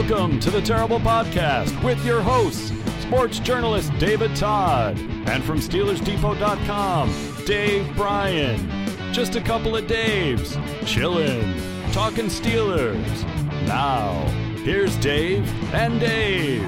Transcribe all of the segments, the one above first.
Welcome to the Terrible Podcast with your hosts, sports journalist David Todd, and from SteelersDepot.com, Dave Bryan. Just a couple of Daves, chillin', talking Steelers. Now, here's Dave and Dave.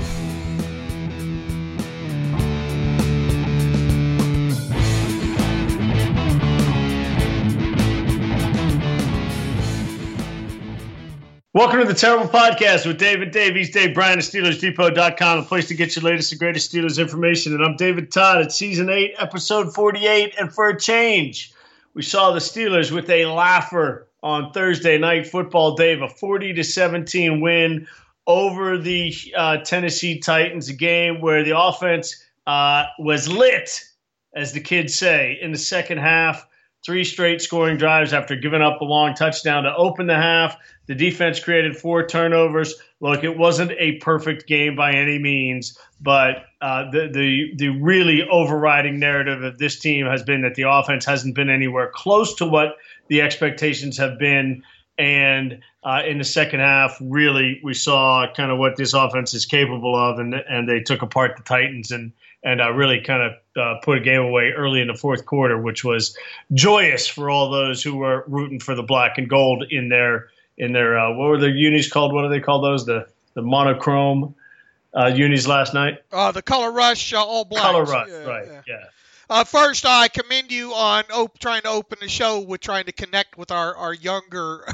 Welcome to the Terrible Podcast with Dave and Dave. He's Dave Bryan of SteelersDepot.com, a place to get your latest and greatest Steelers information. And I'm David Todd. It's Season 8, Episode 48. And for a change, we saw the Steelers with a laugher on Thursday Night Football, Dave, a 40-17 win over the Tennessee Titans, a game where the offense was lit, as the kids say, in the second half. 3 straight scoring drives after giving up a long touchdown to open the half. The defense created 4 turnovers. Look, it wasn't a perfect game by any means, but the really overriding narrative of this team has been that the offense hasn't been anywhere close to what the expectations have been. And in the second half, really, we saw kind of what this offense is capable of, and they took apart the Titans and really kind of put a game away early in the fourth quarter, which was joyous for all those who were rooting for the black and gold in their what were the unis called? What do they call those? The monochrome unis last night? The Color Rush All Blacks. Color Rush, right, yeah. First, I commend you on trying to open the show with trying to connect with our younger.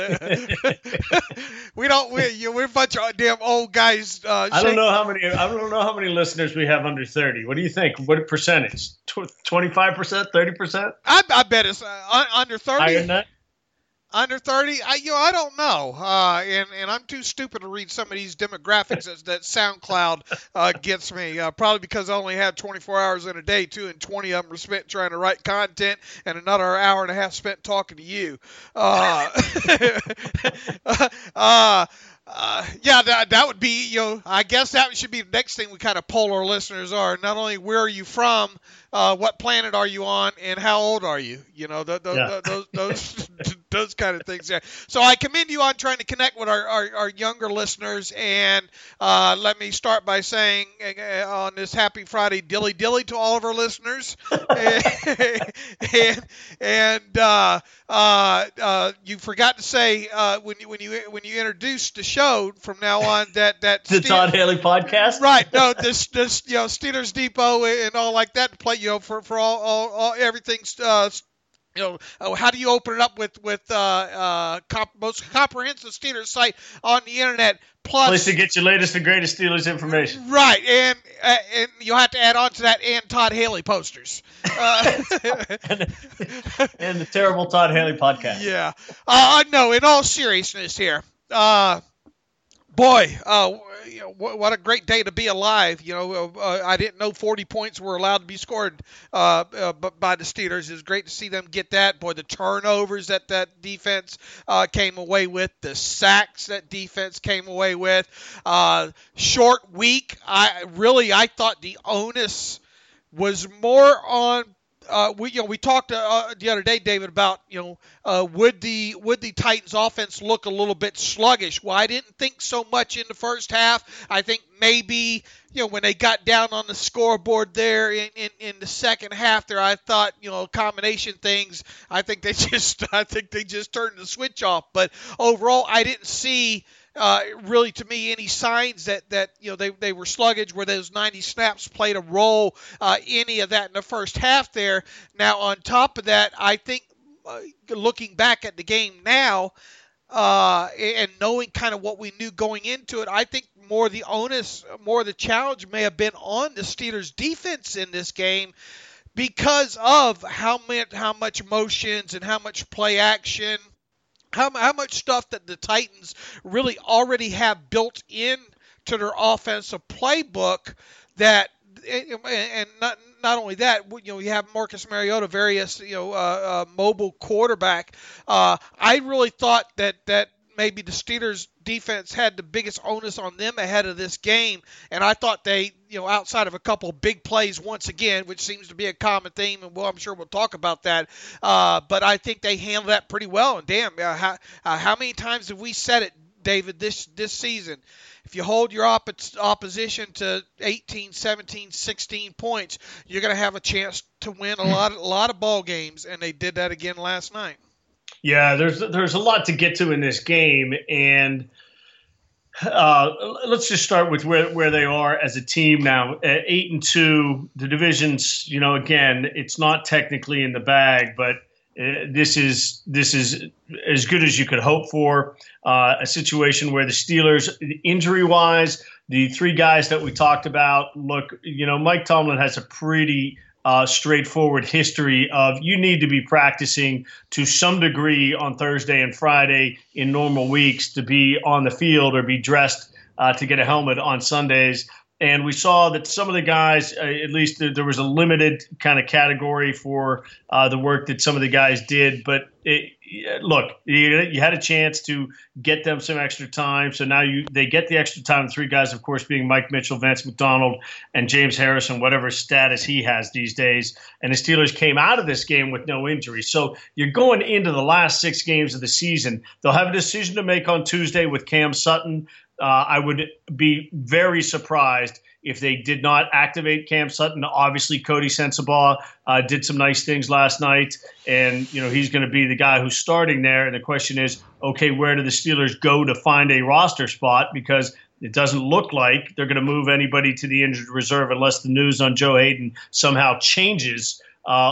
We're a bunch of damn old guys. I don't know how many listeners we have under 30. What do you think? What percentage? 25%, 30%? I bet it's under 30. Higher than that? Under 30, I don't know, and I'm too stupid to read some of these demographics that SoundCloud gets me. Probably because I only have 24 hours in a day too, and 20 of them are spent trying to write content, and another hour and a half spent talking to you. That would be, I guess that should be the next thing we kind of poll our listeners are. Not only where are you from, what planet are you on, and how old are you? Those kind of things there. So I commend you on trying to connect with our younger listeners. And let me start by saying on this happy Friday, dilly dilly to all of our listeners. and you forgot to say when you introduced the show from now on that the Todd Haley podcast, right? No, this Steelers Depot and all like that to play for all everything's. How do you open it up with most comprehensive Steelers site on the internet? Plus, place to get your latest and greatest Steelers information. Right, and you'll have to add on to that and Todd Haley posters. And the terrible Todd Haley podcast. Yeah. No, in all seriousness here, what a great day to be alive. I didn't know 40 points were allowed to be scored by the Steelers. It was great to see them get that. Boy, the turnovers that defense came away with, the sacks that defense came away with. Short week. I thought the onus was more on we talked the other day, David, about would the Titans offense look a little bit sluggish? Well, I didn't think so much in the first half. I think maybe when they got down on the scoreboard there in the second half there, I thought combination things. I think they just turned the switch off. But overall, I didn't see. Really, to me, any signs that they were sluggish, where those 90 snaps played a role, any of that in the first half there. Now, on top of that, I think looking back at the game now and knowing kind of what we knew going into it, I think more of the challenge may have been on the Steelers' defense in this game, because of how much motions and how much play action. How much stuff that the Titans really already have built in to their offensive playbook, that and not only that, you have Marcus Mariota, various mobile quarterback. I really thought that maybe the Steelers defense had the biggest onus on them ahead of this game, and I thought they, outside of a couple big plays once again, which seems to be a common theme, and I'm sure we'll talk about that, but I think they handled that pretty well. And damn, how many times have we said it, David, this season? if you hold your opposition to 18, 17, 16 points, you're going to have a chance to win a lot of ball games, and they did that again last night. Yeah, there's a lot to get to in this game, and let's just start with where they are as a team now. At 8-2, the division's, again, it's not technically in the bag, but this is as good as you could hope for. A situation where the Steelers, injury-wise, the three guys that we talked about, look, Mike Tomlin has a pretty straightforward history of you need to be practicing to some degree on Thursday and Friday in normal weeks to be on the field or be dressed to get a helmet on Sundays. And we saw that some of the guys, at least there was a limited kind of category for the work that some of the guys did. But look, you had a chance to get them some extra time. So now they get the extra time. The three guys, of course, being Mike Mitchell, Vance McDonald, and James Harrison, whatever status he has these days. And the Steelers came out of this game with no injury. So you're going into the last 6 games of the season. They'll have a decision to make on Tuesday with Cam Sutton. I would be very surprised if they did not activate Cam Sutton. Obviously, Cody Sensabaugh did some nice things last night, and he's going to be the guy who's starting there. And the question is, okay, where do the Steelers go to find a roster spot? Because it doesn't look like they're going to move anybody to the injured reserve unless the news on Joe Hayden somehow changes.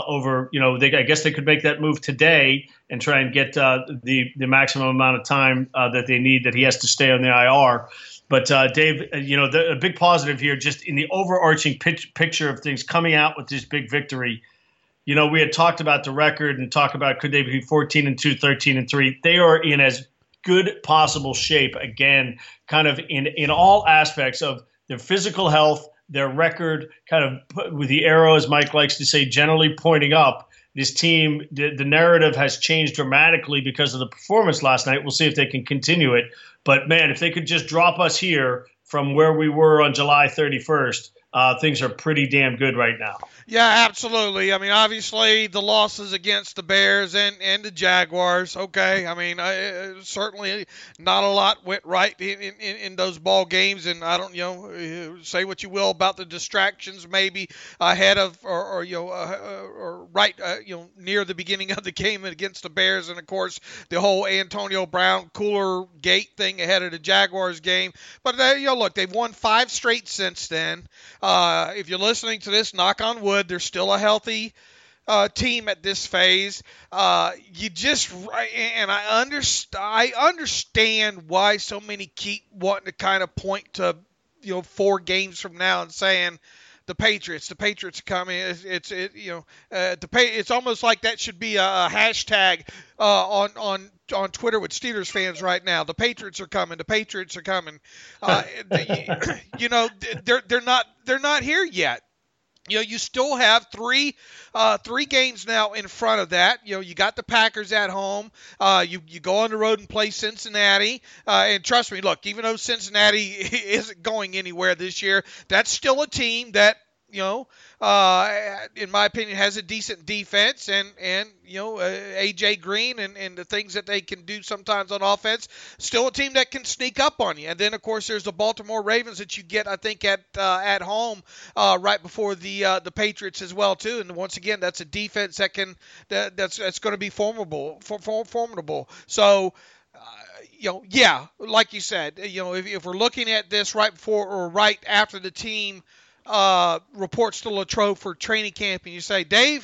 I guess they could make that move today and try and get the maximum amount of time that they need, that he has to stay on the IR. But Dave, a big positive here, just in the overarching picture of things coming out with this big victory. We had talked about the record and talk about could they be 14-2, 13-3. They are in as good possible shape again, kind of in all aspects of their physical health, their record, kind of with the arrow, as Mike likes to say, generally pointing up. This team, the narrative has changed dramatically because of the performance last night. We'll see if they can continue it. But, man, if they could just drop us here from where we were on July 31st, things are pretty damn good right now. Yeah, absolutely. I mean, obviously the losses against the Bears and the Jaguars. Okay, I mean, certainly not a lot went right in those ball games, and I don't, say what you will about the distractions maybe ahead of or right, near the beginning of the game against the Bears, and of course the whole Antonio Brown cooler gate thing ahead of the Jaguars game. But look, they've won 5 straight since then. If you're listening to this, knock on wood, they're still a healthy team at this phase. I understand why so many keep wanting to kind of point to 4 games from now and saying the Patriots are coming. It's almost like that should be a hashtag on Twitter with Steelers fans right now. The Patriots are coming. The Patriots are coming. They're not here yet. You still have three games now in front of that. You got the Packers at home. You go on the road and play Cincinnati. And trust me, look, even though Cincinnati isn't going anywhere this year, that's still a team that, in my opinion, has a decent defense, and AJ Green and the things that they can do sometimes on offense. Still a team that can sneak up on you. And then, of course, there's the Baltimore Ravens that you get, I think, at home right before the Patriots as well too. And once again, that's a defense that's going to be formidable. So. Like you said, if we're looking at this right before or right after the team reports to Latrobe for training camp, and you say, Dave,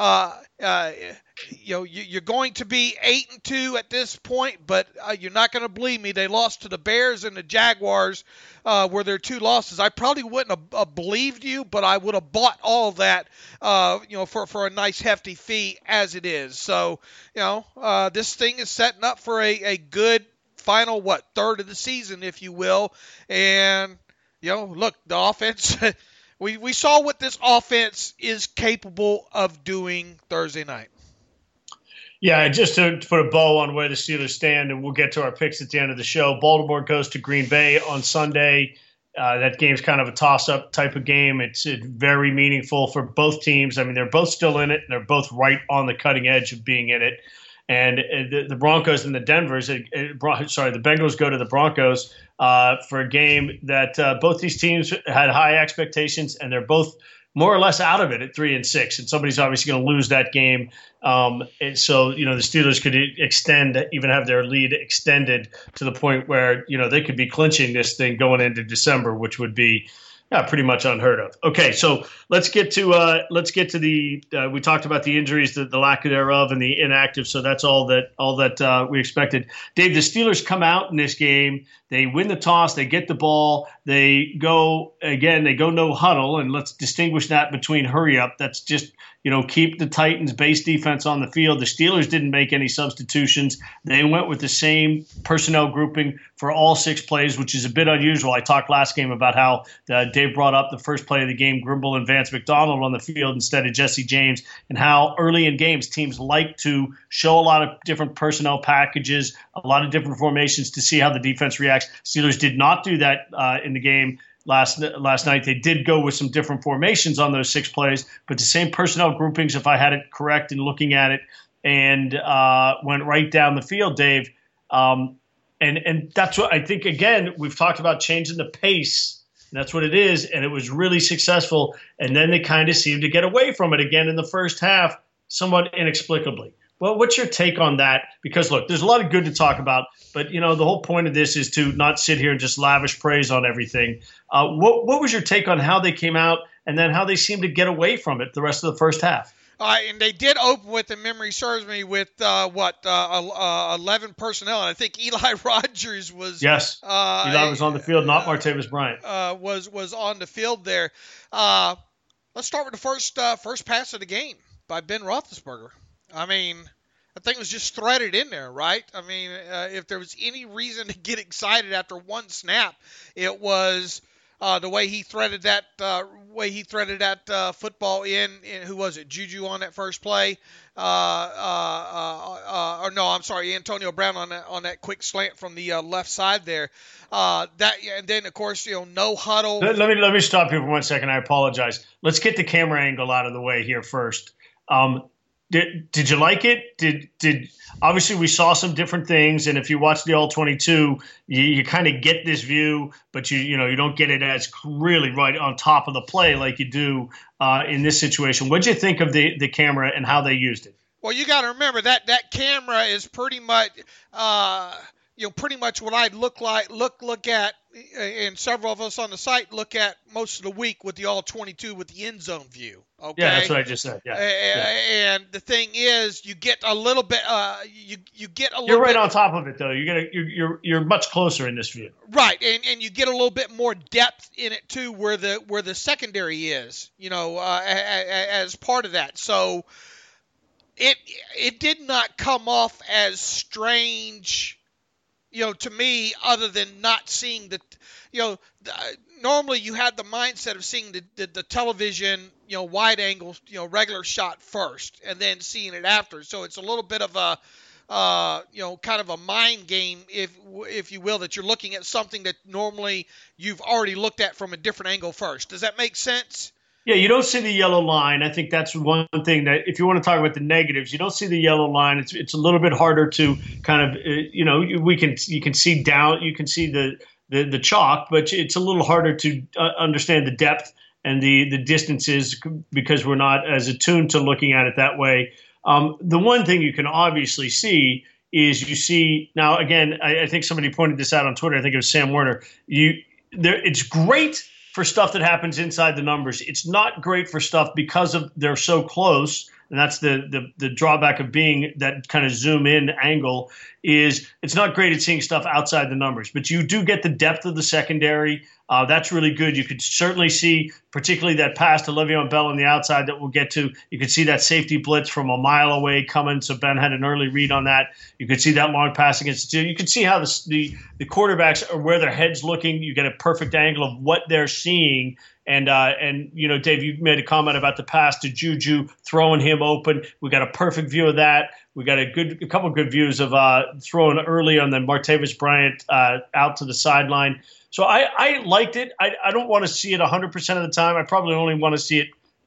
you're going to be 8-2 at this point, but you're not going to believe me. They lost to the Bears and the Jaguars, were their 2 losses. I probably wouldn't have believed you, but I would have bought all of that, for a nice hefty fee as it is. So, this thing is setting up for a good final, third of the season, if you will. And, look, the offense, we saw what this offense is capable of doing Thursday night. Yeah, just to put a bow on where the Steelers stand, and we'll get to our picks at the end of the show. Baltimore goes to Green Bay on Sunday. That game's kind of a toss-up type of game. It's very meaningful for both teams. I mean, they're both still in it, and they're both right on the cutting edge of being in it. And the Broncos and the the Bengals go to the Broncos for a game that both these teams had high expectations, and they're both more or less out of it at 3-6, and somebody's obviously going to lose that game. And so, the Steelers could even have their lead extended to the point where, they could be clinching this thing going into December, which would be pretty much unheard of. Okay, so let's get to the we talked about the injuries, the lack thereof, and the inactive. So that's all that we expected. Dave, the Steelers come out in this game. They win the toss. They get the ball. They go no huddle, and let's distinguish that between hurry up. That's just keep the Titans' base defense on the field. The Steelers didn't make any substitutions. They went with the same personnel grouping for all 6 plays, which is a bit unusual. I talked last game about how Dave brought up the first play of the game, Grimble and Vance McDonald on the field instead of Jesse James, and how early in games teams like to show a lot of different personnel packages, a lot of different formations to see how the defense reacts. Steelers did not do that in the game last night. They did go with some different formations on those 6 plays, but the same personnel groupings, if I had it correct in looking at it, and went right down the field, Dave. And that's what I think, again, we've talked about changing the pace. And that's what it is, and it was really successful. And then they kind of seemed to get away from it again in the first half, somewhat inexplicably. Well, what's your take on that? Because, look, there's a lot of good to talk about, but, the whole point of this is to not sit here and just lavish praise on everything. What was your take on how they came out and then how they seemed to get away from it the rest of the first half? And they did open with, if memory serves me, with 11 personnel. And I think Eli Rogers was. Yes, Eli was on the field, not Martavis Bryant. Was on the field there. Let's start with the first pass of the game by Ben Roethlisberger. I mean, I think it was just threaded in there, right? I mean, if there was any reason to get excited after one snap, it was the way he threaded that football in. Who was it? Juju on that first play, Antonio Brown on that quick slant from the left side there. And then of course no huddle. Let me stop you for 1 second. I apologize. Let's get the camera angle out of the way here first. Did you like it? Did obviously we saw some different things, and if you watch the All-22, you kind of get this view, but you don't get it as really right on top of the play like you do in this situation. What did you think of the camera and how they used it? Well, you got to remember that camera is pretty much pretty much what I'd look at, and several of us on the site look at most of the week with the All-22 with the end zone view. Okay. Yeah, that's what I just said. Yeah. And the thing is, you get a little bit. You get a little. You're right bit, on top of it, though. You're much closer in this view. Right, and you get a little bit more depth in it too, where the secondary is, as part of that. So it did not come off as strange, to me, other than not seeing normally you had the mindset of seeing the television, wide angle, regular shot first, and then seeing it after. So it's a little bit of a, kind of a mind game, if you will, that you're looking at something that normally you've already looked at from a different angle first. Does that make sense? Yeah, you don't see the yellow line. I think that's one thing that, if you want to talk about the negatives, you don't see the yellow line. It's a little bit harder to kind of, you can see down, you can see the chalk, but it's a little harder to understand the depth and the distances because we're not as attuned to looking at it that way. The one thing you can obviously see is you see now, again, I think somebody pointed this out on Twitter. I think it was Sam Werner. It's great for stuff that happens inside the numbers. It's not great for stuff because they're so close, and that's the drawback of being that kind of zoom in angle, is it's not great at seeing stuff outside the numbers. But you do get the depth of the secondary. That's really good. You could certainly see, particularly that pass to Le'Veon Bell on the outside that we'll get to. You could see that safety blitz from a mile away coming, so Ben had an early read on that. You could see that long pass against you could see how the quarterbacks are where their head's looking. You get a perfect angle of what they're seeing. And Dave, you made a comment about the pass to Juju, throwing him open. We got a perfect view of that. We got a couple of good views of throwing early on the Martavis Bryant out to the sideline. So I liked it. I don't want to see it 100% of the time. I probably only want to see it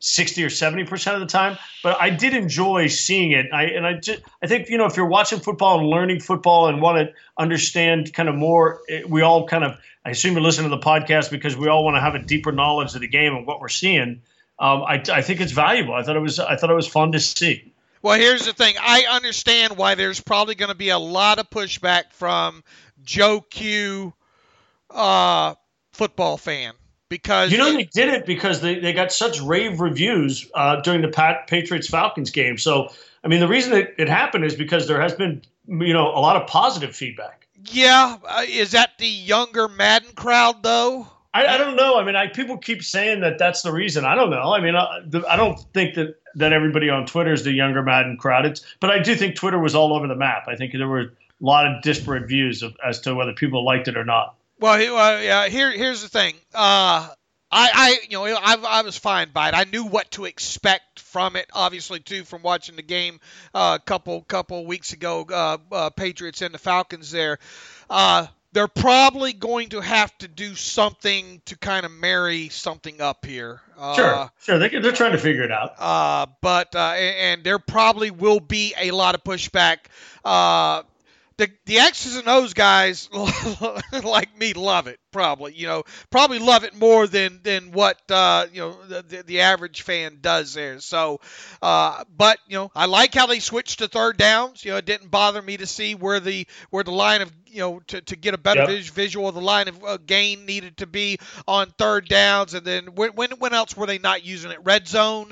60 or 70% of the time, but I did enjoy seeing it. I think, if you're watching football and learning football and want to understand kind of more, we all kind of, I assume you're listening to the podcast because we all want to have a deeper knowledge of the game and what we're seeing. I think it's valuable. I thought it was fun to see. Well, here's the thing. I understand why there's probably going to be a lot of pushback from Joe Q, football fan. Because they did it because they got such rave reviews during the Patriots-Falcons game. So, I mean, the reason it happened is because there has been, a lot of positive feedback. Yeah. Is that the younger Madden crowd, though? I don't know. I mean, people keep saying that's the reason. I don't know. I mean, I don't think that everybody on Twitter is the younger Madden crowd. But I do think Twitter was all over the map. I think there were a lot of disparate views as to whether people liked it or not. Well, here's the thing. I was fine by it. I knew what to expect from it, obviously, too, from watching the game a couple weeks ago, Patriots and the Falcons there. They're probably going to have to do something to kind of marry something up here. Sure. They're trying to figure it out. But there probably will be a lot of pushback. The X's and O's guys like me love it, probably love it more than what the average fan does there. So, but I like how they switched to third downs. It didn't bother me to see where the line of to get a better visual of the line of gain needed to be on third downs. And then when else were they not using it? Red zone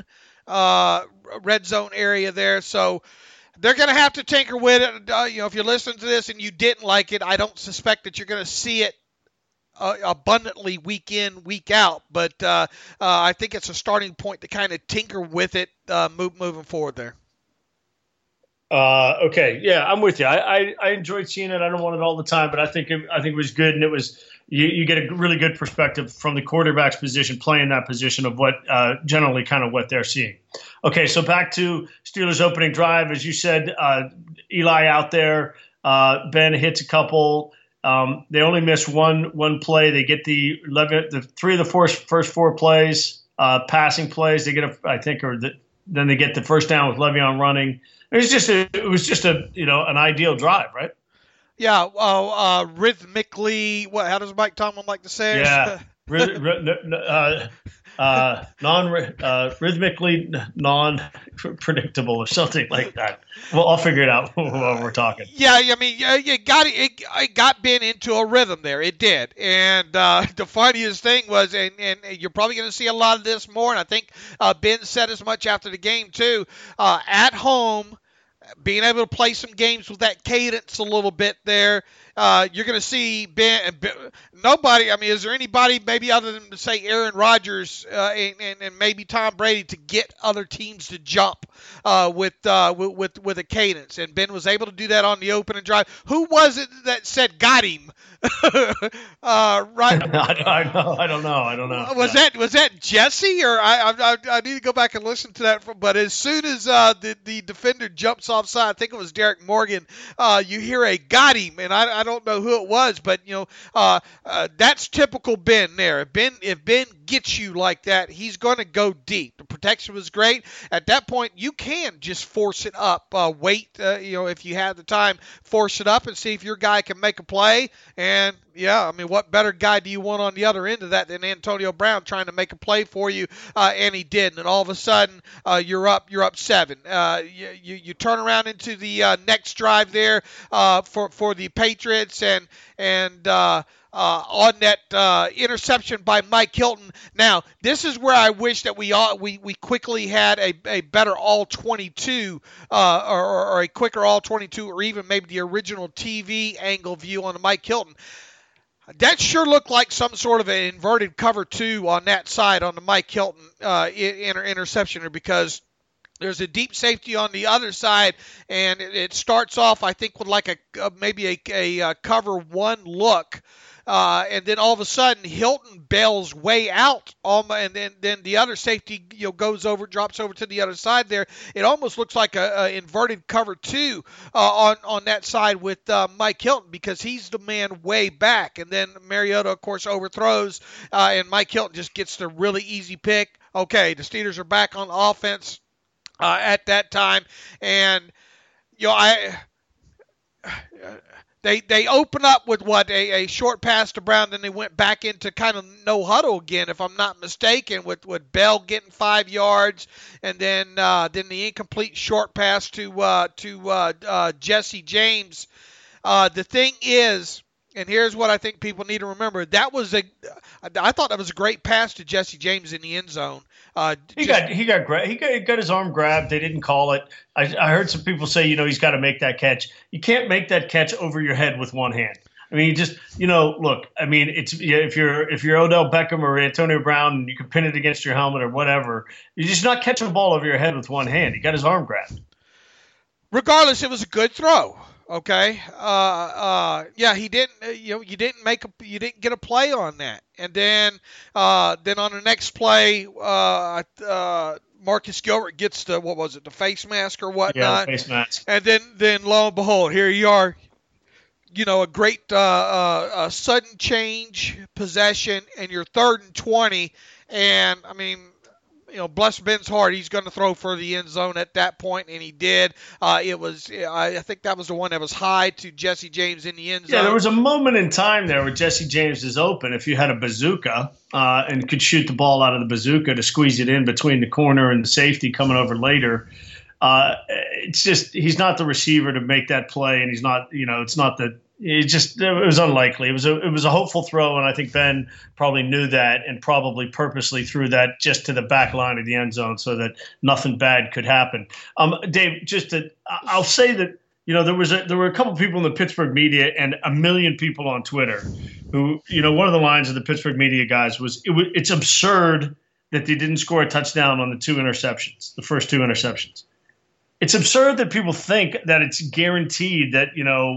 area there. So. They're going to have to tinker with it. If you're listening to this and you didn't like it, I don't suspect that you're going to see it abundantly week in, week out. But I think it's a starting point to kind of tinker with it moving forward there. Okay. Yeah, I'm with you. I enjoyed seeing it. I don't want it all the time, but I think it was good. And it was, you get a really good perspective from the quarterback's position, playing that position of what generally kind of what they're seeing. Okay, so back to Steelers opening drive. As you said, Eli out there. Ben hits a couple. They only miss one play. They get the 3 of the first 4 plays, passing plays. They get then they get the first down with Le'Veon running. It was just an ideal drive, right? Yeah. Well, rhythmically, how does Mike Tomlin like to say it? Yeah. Rhythmically non-predictable or something like that. Well, I'll figure it out while we're talking. Yeah, I mean, it got Ben into a rhythm there. It did. And the funniest thing was, and you're probably going to see a lot of this more, and I think Ben said as much after the game too, at home, being able to play some games with that cadence a little bit there. You're going to see Ben. Nobody. I mean, is there anybody maybe other than say Aaron Rodgers and maybe Tom Brady to get other teams to jump with a cadence? And Ben was able to do that on the opening drive. Who was it that said got him? Right. I don't know. Was that Jesse or I need to go back and listen to that. But as soon as the defender jumps offside, I think it was Derek Morgan. You hear a got him, and I don't know who it was, but that's typical Ben there. If Ben gets you like that, he's going to go deep. The protection was great. At that point, you can just force it up. Wait, if you have the time, force it up and see if your guy can make a play. And yeah, I mean, what better guy do you want on the other end of that than Antonio Brown trying to make a play for you? And he did. And all of a sudden, you're up 7. You turn around into the next drive there for the Patriots and on that interception by Mike Hilton. Now, this is where I wish that we quickly had a better all-22 or a quicker all-22 or even maybe the original TV angle view on the Mike Hilton. That sure looked like some sort of an inverted cover 2 on that side on the Mike Hilton interception, because there's a deep safety on the other side, and it starts off, I think, with like maybe a cover 1 look. And then all of a sudden, Hilton bails way out, and then the other safety drops over to the other side there. It almost looks like a inverted cover 2 on that side with Mike Hilton, because he's the man way back. And then Mariota, of course, overthrows, and Mike Hilton just gets the really easy pick. okay, the Steelers are back on offense at that time, and They open up with a short pass to Brown, then they went back into kind of no huddle again, if I'm not mistaken, with Bell getting 5 yards, and then the incomplete short pass to Jesse James. The thing is, and here's what I think people need to remember: I thought that was a great pass to Jesse James in the end zone. He got his arm grabbed. They didn't call it. I heard some people say, he's got to make that catch. You can't make that catch over your head with one hand. I mean, you just, look. I mean, it's if you're Odell Beckham or Antonio Brown, and you can pin it against your helmet or whatever, you're just not catching a ball over your head with one hand. He got his arm grabbed. Regardless, it was a good throw. Okay. He didn't. You didn't get a play on that. And then on the next play, Marcus Gilbert gets the face mask or whatnot. Yeah, face mask. And then lo and behold, here you are. A great sudden change possession, and you're 3rd and 20. And I mean, bless Ben's heart, he's going to throw for the end zone at that point, and he did. I think that was the one that was high to Jesse James in the end zone. Yeah, there was a moment in time there where Jesse James is open. If you had a bazooka and could shoot the ball out of the bazooka to squeeze it in between the corner and the safety coming over later, it's just he's not the receiver to make that play, and he's not. It's not the. It was unlikely. It was a hopeful throw, and I think Ben probably knew that and probably purposely threw that just to the back line of the end zone so that nothing bad could happen. Dave, I'll say that there were a couple people in the Pittsburgh media and a million people on Twitter who one of the lines of the Pittsburgh media guys was it's absurd that they didn't score a touchdown on the the first two interceptions. It's absurd that people think that it's guaranteed that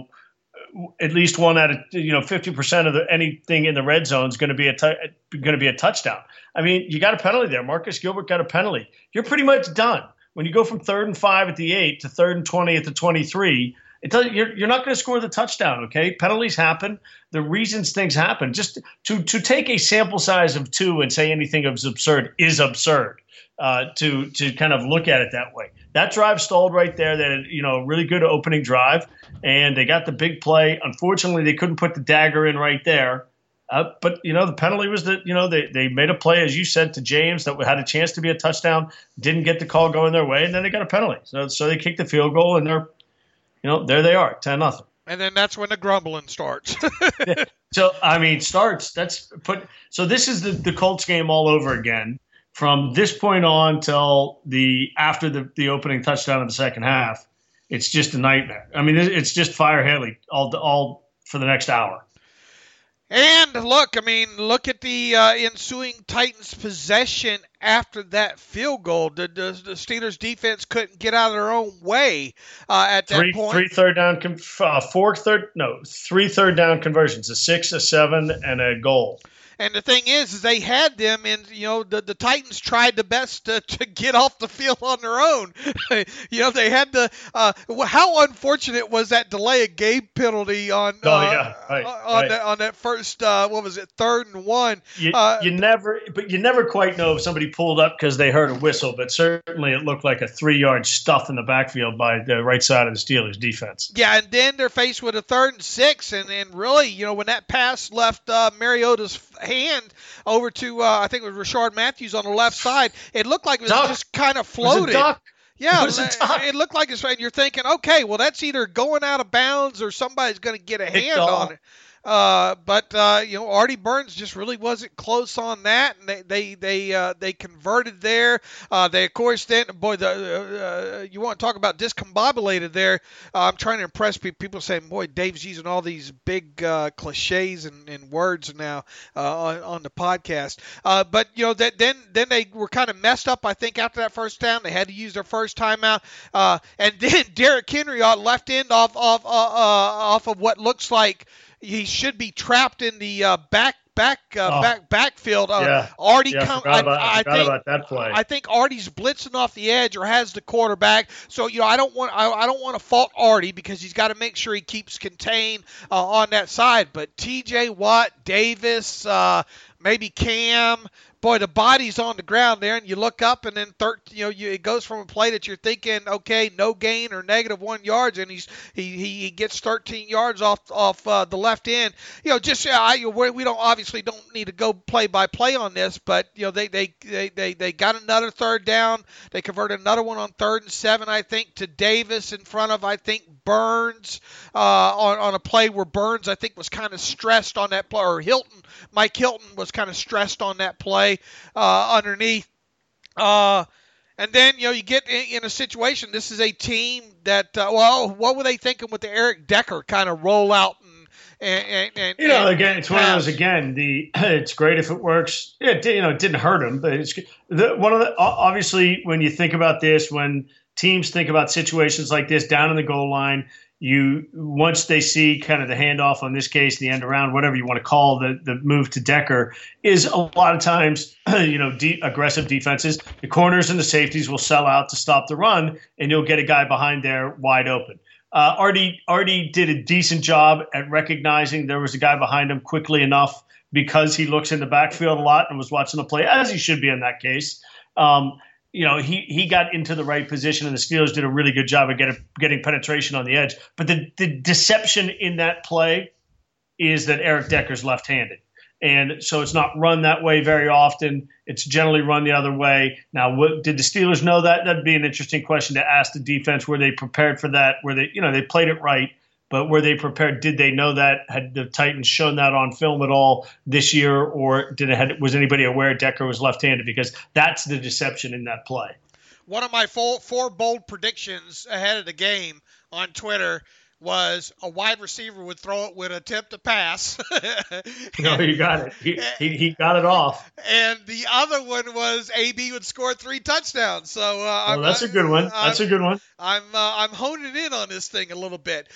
at least one out of 50% of anything in the red zone is going to be a touchdown. I mean, you got a penalty there. Marcus Gilbert got a penalty. You're pretty much done when you go from 3rd and 5 at the 8 to 3rd and 20 at the 23. You're not going to score the touchdown. Okay, penalties happen. The reasons things happen. Just to take a sample size of 2 and say anything is absurd is absurd. To kind of look at it that way. That drive stalled right there. They had a really good opening drive, and they got the big play. Unfortunately, they couldn't put the dagger in right there. But the penalty was that they made a play, as you said, to James that had a chance to be a touchdown, didn't get the call going their way, and then they got a penalty. So they kicked the field goal, and there they are, 10-0. And then that's when the grumbling starts. So I mean, starts. So this is the Colts game all over again. From this point on till after the opening touchdown in the second half, it's just a nightmare. I mean, it's just fire Haley all for the next hour. And look at the ensuing Titans possession after that field goal. The Steelers defense couldn't get out of their own way at that point. Three third down conversions, a 6, a 7, and a goal. And the thing is they had them, and the Titans tried the best to get off the field on their own. They had the how unfortunate was that delay of game penalty on that first 3rd and 1. You never quite know if somebody pulled up because they heard a whistle, but certainly it looked like a 3-yard stuff in the backfield by the right side of the Steelers defense. Yeah, and then they're faced with a 3rd and 6, and really when that pass left Mariota's hand over to I think it was Rashard Matthews on the left side, it looked like it was just kind of floated. Yeah, it looked like it's right. And you're thinking, okay, well, that's either going out of bounds or somebody's going to get a hand on it. But Artie Burns just really wasn't close on that, and they converted there. They of course then you want to talk about discombobulated there. I'm trying to impress people saying, boy, Dave's using all these big cliches and words now on the podcast. But then they were kind of messed up. I think after that first down, they had to use their first timeout, and then Derrick Henry left end off of what looks like he should be trapped in the backfield. Artie forgot about that play. I think Artie's blitzing off the edge or has the quarterback. So I don't want to fault Artie because he's got to make sure he keeps contained on that side. But T.J. Watt, Davis, maybe Cam. Boy, the body's on the ground there, and you look up, and then it goes from a play that you're thinking, okay, no gain or -1 yards, and he gets 13 yards off the left end. We don't need to go play by play on this, but they got another third down. They converted another one on 3rd and 7, I think, to Davis in front of, I think, Burns on a play where Burns, I think, was kind of stressed on that play, or Mike Hilton was kind of stressed on that play underneath. And then, you get in a situation, this is a team that, what were they thinking with the Eric Decker kind of rollout and again, it's one of those, it's great if it works. It didn't hurt him, but it's obviously when you think about this, when teams think about situations like this down in the goal line, once they see kind of the handoff, on this case, the end around, whatever you want to call the move to Decker, is a lot of times, aggressive defenses, the corners and the safeties will sell out to stop the run, and you'll get a guy behind there wide open. Artie did a decent job at recognizing there was a guy behind him quickly enough, because he looks in the backfield a lot and was watching the play, as he should be in that case. He got into the right position, and the Steelers did a really good job of getting penetration on the edge. But the deception in that play is that Eric Decker's left-handed. And so it's not run that way very often. It's generally run the other way. Now, did the Steelers know that? That'd be an interesting question to ask the defense. Were they prepared for that? Were they played it right, but were they prepared? Did they know that? Had the Titans shown that on film at all this year, or was anybody aware Decker was left-handed? Because that's the deception in that play. One of my four bold predictions ahead of the game on Twitter was a wide receiver would attempt to pass. No, you got it. He got it off. And the other one was AB would score 3 touchdowns. So that's a good one. That's a good one. I'm honing in on this thing a little bit.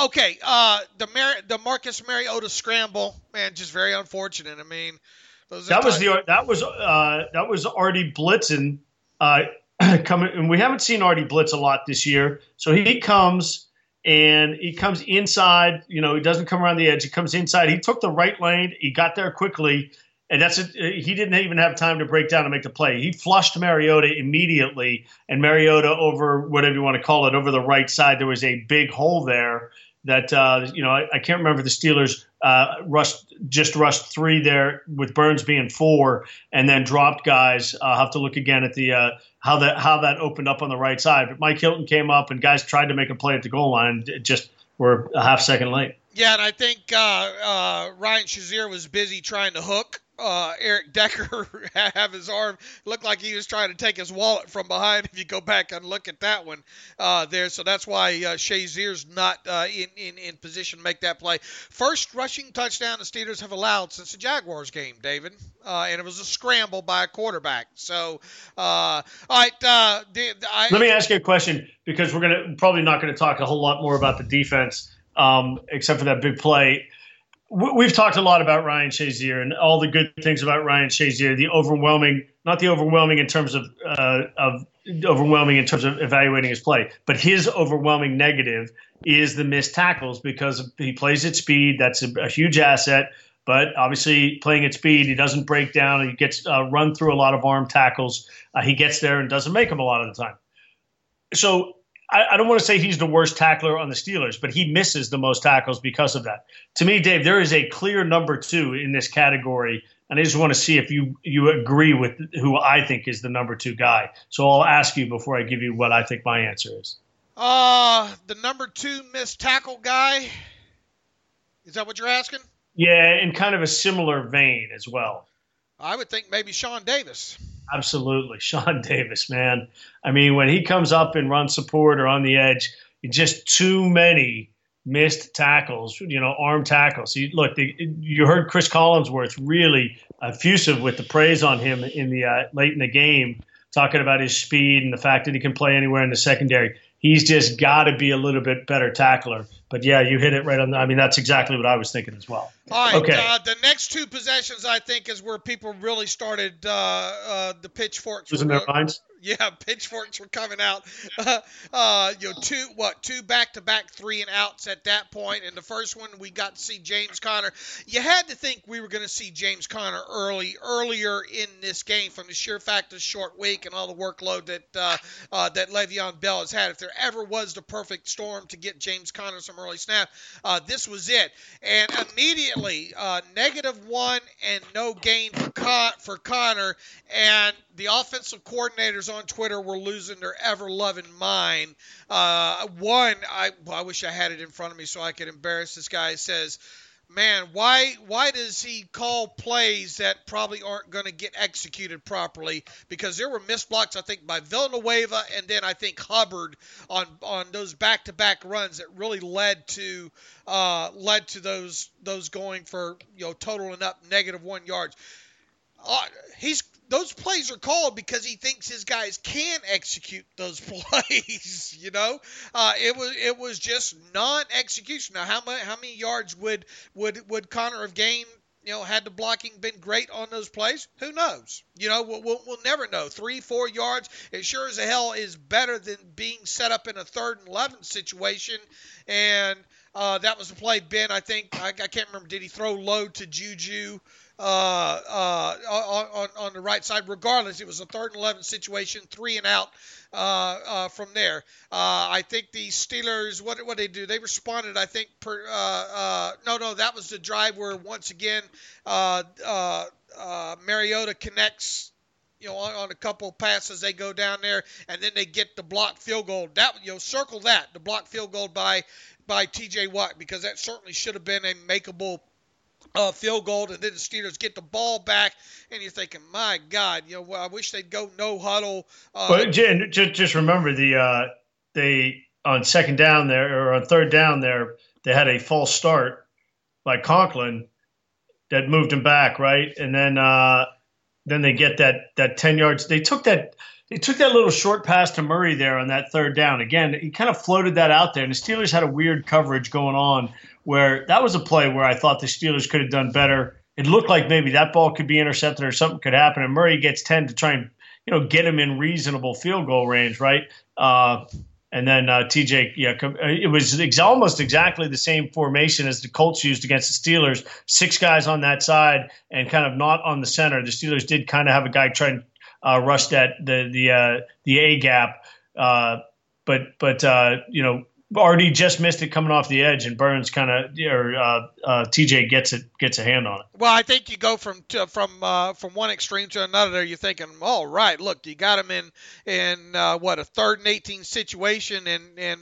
The Marcus Mariota scramble, man, just very unfortunate. I mean, that was Artie blitzing coming, and we haven't seen Artie blitz a lot this year. So he comes. And he comes inside, he doesn't come around the edge. He comes inside. He took the right lane. He got there quickly. And he didn't even have time to break down and make the play. He flushed Mariota immediately. And Mariota over, whatever you want to call it, over the right side, there was a big hole there that, I can't remember if the Steelers rushed 3 there with Burns being 4 and then dropped guys. I'll have to look again at the how that opened up on the right side. But Mike Hilton came up and guys tried to make a play at the goal line and just were a half second late. Yeah, and I think Ryan Shazier was busy trying to hook Eric Decker, have his arm looked like he was trying to take his wallet from behind. If you go back and look at that one there, so that's why Shazier's not in position to make that play. First rushing touchdown the Steelers have allowed since the Jaguars game, David, and it was a scramble by a quarterback. So, all right, let me ask you a question, because we're probably not going to talk a whole lot more about the defense, except for that big play. We've talked a lot about Ryan Shazier and all the good things about Ryan Shazier. Not the overwhelming in terms of evaluating his play, but his overwhelming negative is the missed tackles, because he plays at speed. That's a huge asset. But obviously, playing at speed, he doesn't break down. He gets run through a lot of arm tackles. He gets there and doesn't make them a lot of the time. So I don't want to say he's the worst tackler on the Steelers, but he misses the most tackles because of that. To me, Dave, there is a clear number 2 in this category, and I just want to see if you agree with who I think is the number 2 guy. So I'll ask you before I give you what I think my answer is. The number 2 missed tackle guy? Is that what you're asking? Yeah, in kind of a similar vein as well. I would think maybe Sean Davis. Absolutely. Sean Davis, man. I mean, when he comes up and runs support or on the edge, just too many missed tackles, arm tackles. You heard Chris Collinsworth really effusive with the praise on him in the late in the game, talking about his speed and the fact that he can play anywhere in the secondary. He's just got to be a little bit better tackler. But, yeah, you hit it right on. I mean, that's exactly what I was thinking as well. All right. Okay. The next 2 possessions, I think, is where people really started the pitchforks. Was in their minds? Yeah, pitchforks were coming out. Two back-to-back 3-and-outs at that point. And the first one, we got to see James Conner. You had to think we were going to see James Conner earlier in this game from the sheer fact of the short week and all the workload that Le'Veon Bell has had. If there ever was the perfect storm to get James Conner some early snap, this was it. And immediately, -1 and no gain for Conner. And the offensive coordinators on Twitter were losing their ever-loving mind. I wish I had it in front of me so I could embarrass this guy. It says, man, why does he call plays that probably aren't going to get executed properly? Because there were missed blocks, I think, by Villanueva and then I think Hubbard on those back-to-back runs that really led to those going for totaling up -1 yards. Those plays are called because he thinks his guys can execute those plays. It was just non-execution. Now, how many yards would Conner have gained? Had the blocking been great on those plays? Who knows? We'll never know. 3-4 yards, it sure as hell is better than being set up in a 3rd and 11 situation. And that was the play, Ben. I think I can't remember. Did he throw low to Juju? On the right side. Regardless, it was a 3rd and 11 situation, 3-and-out from there. I think the Steelers, what did they do? They responded, I think, that was the drive where once again Mariota connects on a couple passes. They go down there and then they get the blocked field goal. Circle that, the blocked field goal by TJ Watt, because that certainly should have been a makeable field goal, and then the Steelers get the ball back, and you're thinking, my God, I wish they'd go no huddle. But just remember they on 2nd down there, or on 3rd down there, they had a false start by Conklin that moved him back, right? And then they get that 10 yards. They took that little short pass to Murray there on that 3rd down. Again, he kind of floated that out there, and the Steelers had a weird coverage going on where that was a play where I thought the Steelers could have done better. It looked like maybe that ball could be intercepted or something could happen, and Murray gets 10 to try and get him in reasonable field goal range, right? And then TJ, it was almost exactly the same formation as the Colts used against the Steelers. 6 guys on that side and kind of not on the center. The Steelers did kind of have a guy try and rush the A gap, but already just missed it coming off the edge, and Burns kind of TJ gets a hand on it. Well, I think you go from one extreme to another. You're thinking, all right, look, you got him in a 3rd and 18 situation, and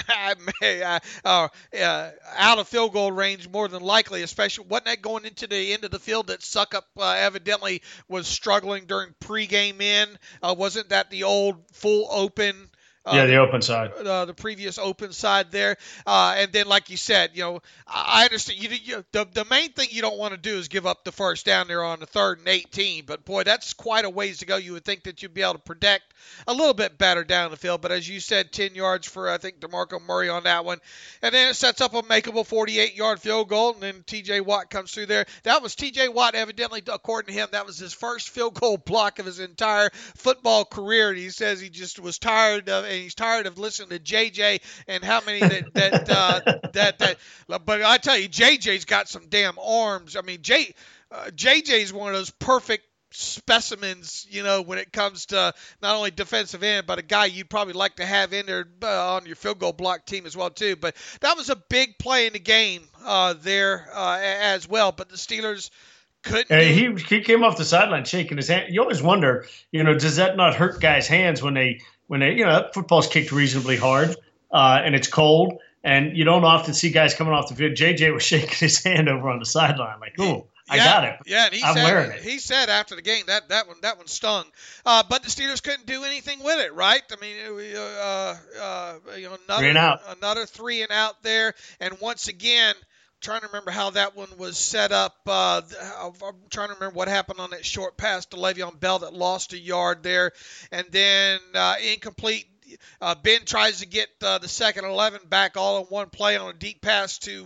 out of field goal range more than likely. Especially wasn't that going into the end of the field that Suckup evidently was struggling during pregame in? Wasn't that the old full open? The open side. The previous open side there. And then, like you said, I understand. The main thing you don't want to do is give up the 1st down there on the 3rd and 18. But, boy, that's quite a ways to go. You would think that you'd be able to protect a little bit better down the field. But as you said, 10 yards for, I think, DeMarco Murray on that one. And then it sets up a makeable 48-yard field goal. And then T.J. Watt comes through there. That was T.J. Watt, evidently, according to him, that was his first field goal block of his entire football career. And he says he just was tired of and he's tired of listening to JJ and how many that but I tell you, JJ's got some damn arms. I mean, JJ's one of those perfect specimens, when it comes to not only defensive end, but a guy you'd probably like to have in there on your field goal block team as well too. But that was a big play in the game there as well. But the Steelers couldn't. He came off the sideline shaking his hand. You always wonder, does that not hurt guys' hands when they football's kicked reasonably hard and it's cold, and you don't often see guys coming off the field. JJ was shaking his hand over on the sideline like, "Ooh, I got it." Yeah, and I'm wearing it. He said after the game that one stung, but the Steelers couldn't do anything with it, right? I mean, another 3-and-out there, and once again. Trying to remember how that one was set up. I'm trying to remember what happened on that short pass to Le'Veon Bell that lost a yard there. And then incomplete Ben tries to get the second 11 back all in one play on a deep pass to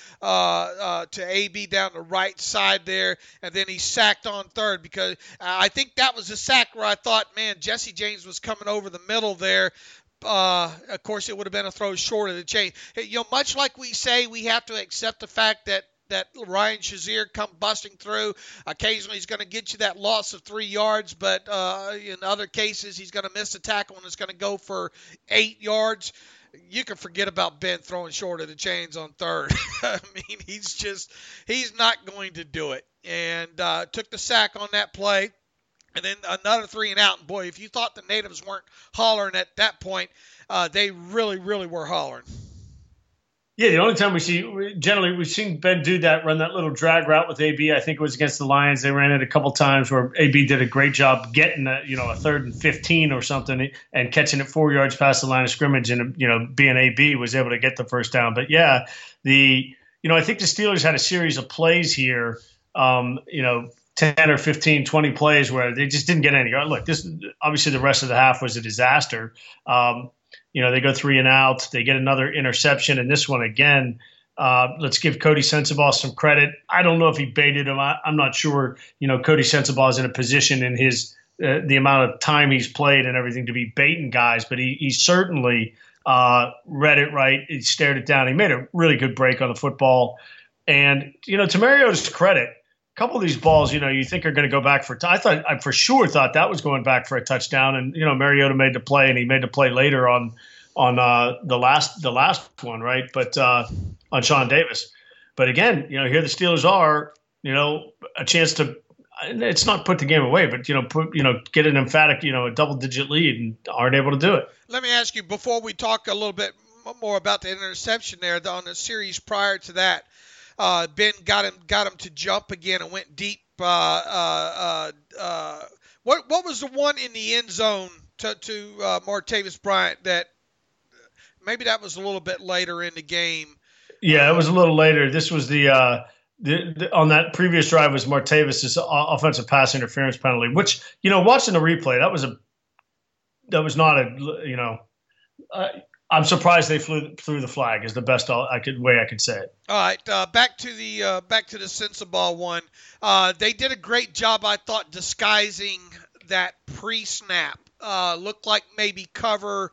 AB down the right side there, and then he's sacked on third because I think that was a sack where I thought, man, Jesse James was coming over the middle there. Of course, it would have been a throw short of the chain. Much like we say, we have to accept the fact that Ryan Shazier come busting through. Occasionally he's going to get you that loss of 3 yards, but in other cases he's going to miss a tackle and it's going to go for 8 yards. You can forget about Ben throwing short of the chains on third. I mean, he's not going to do it. And took the sack on that play. And then another 3 and out. And boy, if you thought the Natives weren't hollering at that point, they really, really were hollering. Yeah, the only time we've seen Ben do that, run that little drag route with AB. I think it was against the Lions. They ran it a couple times where AB did a great job getting a 3rd and 15 or something and catching it 4 yards past the line of scrimmage, and being AB was able to get the first down. But yeah, I think the Steelers had a series of plays here, 10 or 15, 20 plays where they just didn't get any. Look, this obviously the rest of the half was a disaster. They go 3 and out. They get another interception, and this one again. Let's give Cody Sensabaugh some credit. I don't know if he baited him. I'm not sure. Cody Sensabaugh is in a position in his the amount of time he's played and everything to be baiting guys, but he certainly read it right. He stared it down. He made a really good break on the football, and to Mariota's credit, a couple of these balls, you think are going to go back for. I for sure thought that was going back for a touchdown, and Mariota made the play, and he made the play later on the last one, right? But on Sean Davis. But again, here the Steelers are, a chance to. It's not put the game away, but get an emphatic, a double-digit lead, and aren't able to do it. Let me ask you before we talk a little bit more about the interception there on the series prior to that. Ben got him to jump again and went deep. What was the one in the end zone to Martavis Bryant that maybe that was a little bit later in the game? Yeah, it was a little later. This was the on that previous drive was Martavis' offensive pass interference penalty, which watching the replay that was not a I'm surprised they threw the flag is the best way I could say it. All right, back to the Sensabaugh one. They did a great job, I thought, disguising that pre-snap. Looked like maybe cover,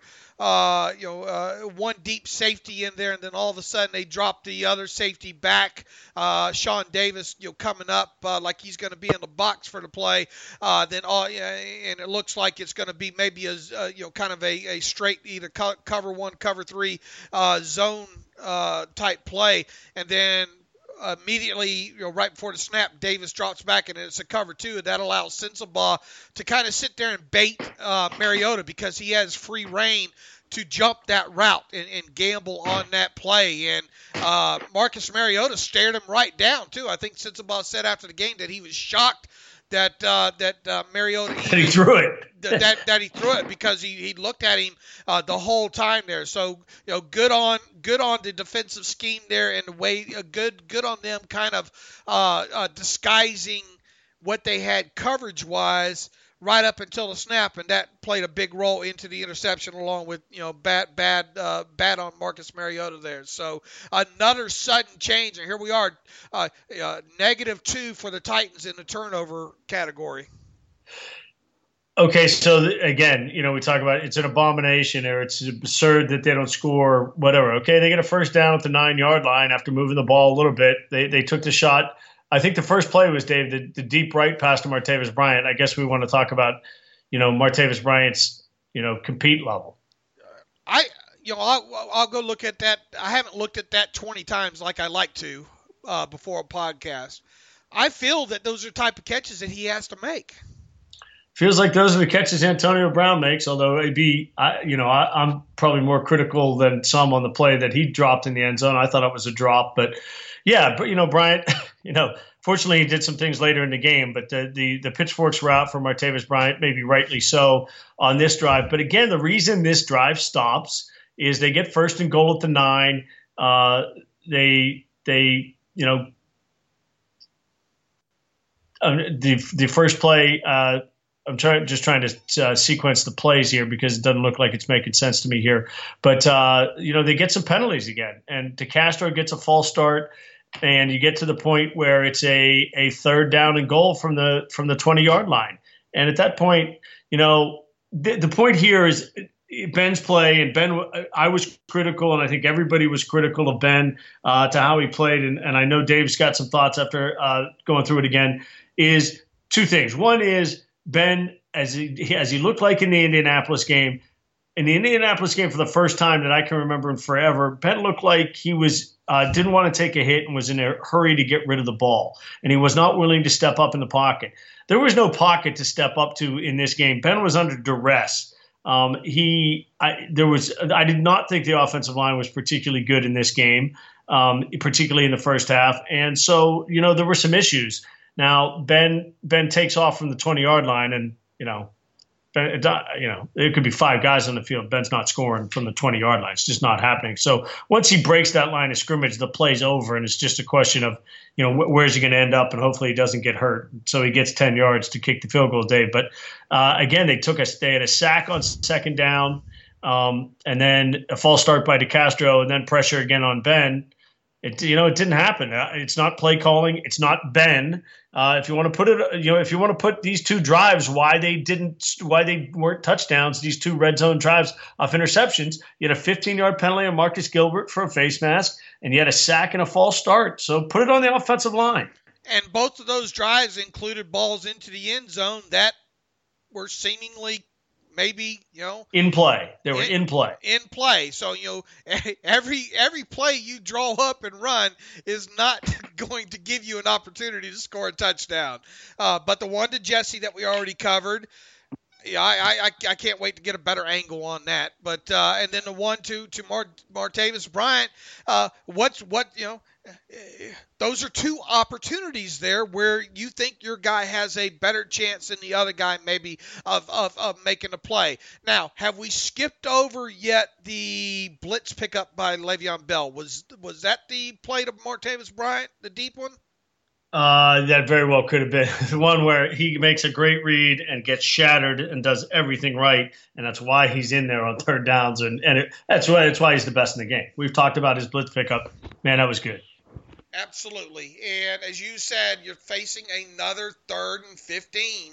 one deep safety in there, and then all of a sudden they dropped the other safety back. Sean Davis, coming up like he's going to be in the box for the play. And it looks like it's going to be maybe kind of a straight either cover 1, cover 3 zone type play, and then immediately, right before the snap, Davis drops back and it's a cover 2, and that allows Sensabaugh to kind of sit there and bait Mariota because he has free reign to jump that route and gamble on that play. And Marcus Mariota stared him right down too. I think Sensabaugh said after the game that he was shocked that Mariota that he threw it. that he threw it because he looked at him the whole time there. So good on the defensive scheme there, and the way good on them kind of disguising what they had coverage wise right up until the snap, and that played a big role into the interception along with bad on Marcus Mariota there. So another sudden change, and here we are, -2 for the Titans in the turnover category. Okay, so again, we talk about it's an abomination or it's absurd that they don't score, whatever. Okay, they get a first down at the 9-yard line after moving the ball a little bit. They took the shot. I think the first play was, Dave, the deep right pass to Martavis Bryant. I guess we want to talk about, Martavis Bryant's, compete level. I'll go look at that. I haven't looked at that 20 times like I like to before a podcast. I feel that those are the type of catches that he has to make. Feels like those are the catches Antonio Brown makes, although I'm probably more critical than some on the play that he dropped in the end zone. I thought it was a drop, but yeah, but Bryant, fortunately he did some things later in the game, but the pitchforks were out for Martavis Bryant, maybe rightly so on this drive. But again, the reason this drive stops is they get first and goal at the 9. The first play, trying to sequence the plays here because it doesn't look like it's making sense to me here. But they get some penalties again, and DeCastro gets a false start, and you get to the point where it's a third down and goal from the 20-yard line. And at that point, the point here is Ben's play, and Ben, I was critical, and I think everybody was critical of Ben to how he played. And I know Dave's got some thoughts after going through it again. Is two things. One is Ben, as he looked like in the Indianapolis game. In the Indianapolis game, for the first time that I can remember in forever, Ben looked like he was didn't want to take a hit and was in a hurry to get rid of the ball, and he was not willing to step up in the pocket. There was no pocket to step up to in this game. Ben was under duress. I did not think the offensive line was particularly good in this game, particularly in the first half, and so there were some issues. Now Ben takes off from the 20-yard line, and there could be 5 guys on the field. Ben's not scoring from the 20-yard line. It's just not happening. So once he breaks that line of scrimmage, the play's over, and it's just a question of, where's he going to end up, and hopefully he doesn't get hurt. So he gets 10 yards to kick the field goal, Dave. But again, they had a sack on second down, and then a false start by DeCastro, and then pressure again on Ben. It didn't happen. It's not play calling. It's not Ben. If you want to put it, if you want to put these 2 drives, why they weren't touchdowns, these 2 red zone drives off interceptions. You had a 15-yard penalty on Marcus Gilbert for a face mask, and you had a sack and a false start. So put it on the offensive line. And both of those drives included balls into the end zone that were seemingly maybe, in play. They were in play. In play. So, every play you draw up and run is not going to give you an opportunity to score a touchdown. But the one to Jesse that we already covered, I can't wait to get a better angle on that. But and then the one to Martavis Bryant, those are 2 opportunities there where you think your guy has a better chance than the other guy maybe of making a play. Now, have we skipped over yet the blitz pickup by Le'Veon Bell? Was that the play to Martavis Bryant, the deep one? That very well could have been the one where he makes a great read and gets shattered and does everything right, and that's why he's in there on third downs, that's why he's the best in the game. We've talked about his blitz pickup. Man, that was good. Absolutely. And as you said, you're facing another 3rd and 15,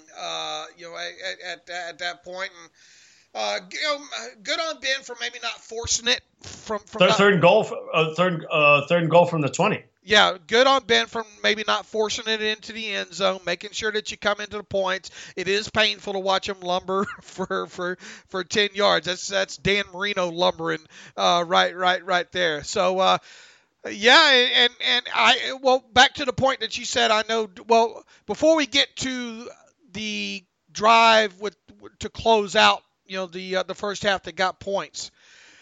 at that point. And, good on Ben for maybe not forcing it from third and goal from the 20. Yeah, good on Ben for maybe not forcing it into the end zone, making sure that you come into the points. It is painful to watch him lumber for 10 yards. That's Dan Marino lumbering right there. So yeah, and back to the point that you said. I know. Well, before we get to the drive to close out, the first half that got points.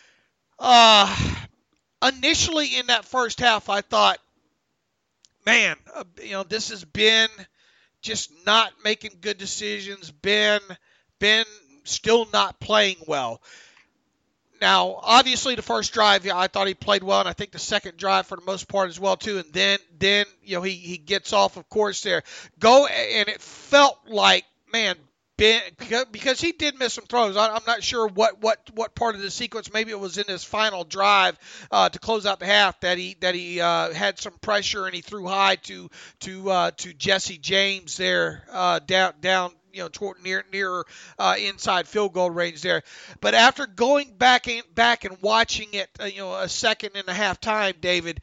Initially in that first half, I thought, man, this has been just not making good decisions. Ben still not playing well. Now, obviously, the first drive, I thought he played well, and I think the second drive for the most part as well too. And then he gets off, of course, there. And it felt like, man, Ben, because he did miss some throws. I'm not sure what part of the sequence. Maybe it was in his final drive to close out the half that he had some pressure and he threw high to Jesse James there down toward near inside field goal range there. But after going back and watching it, a second and a half time, David,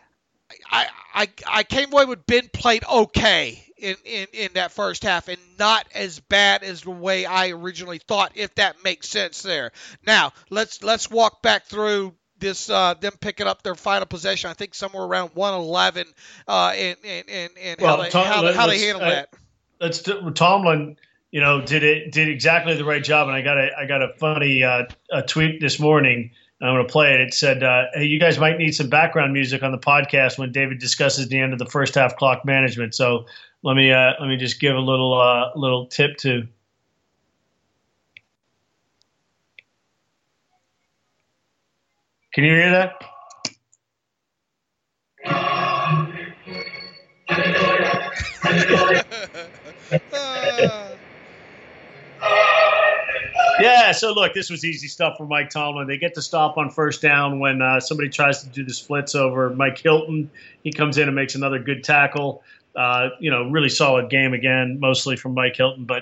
I came away with Ben played okay in that first half and not as bad as the way I originally thought, if that makes sense there. Now, let's walk back through this them picking up their final possession, I think somewhere around 111, and how they handled that. Tomlin, did exactly the right job, and I got a funny tweet this morning. I'm going to play it. It said, hey, you guys might need some background music on the podcast when David discusses the end of the first half clock management. So let me just give a little tip to. Can you hear that? Yeah. So, look, this was easy stuff for Mike Tomlin. They get the stop on first down when somebody tries to do the splits over Mike Hilton. He comes in and makes another good tackle. Really solid game again, mostly from Mike Hilton. But,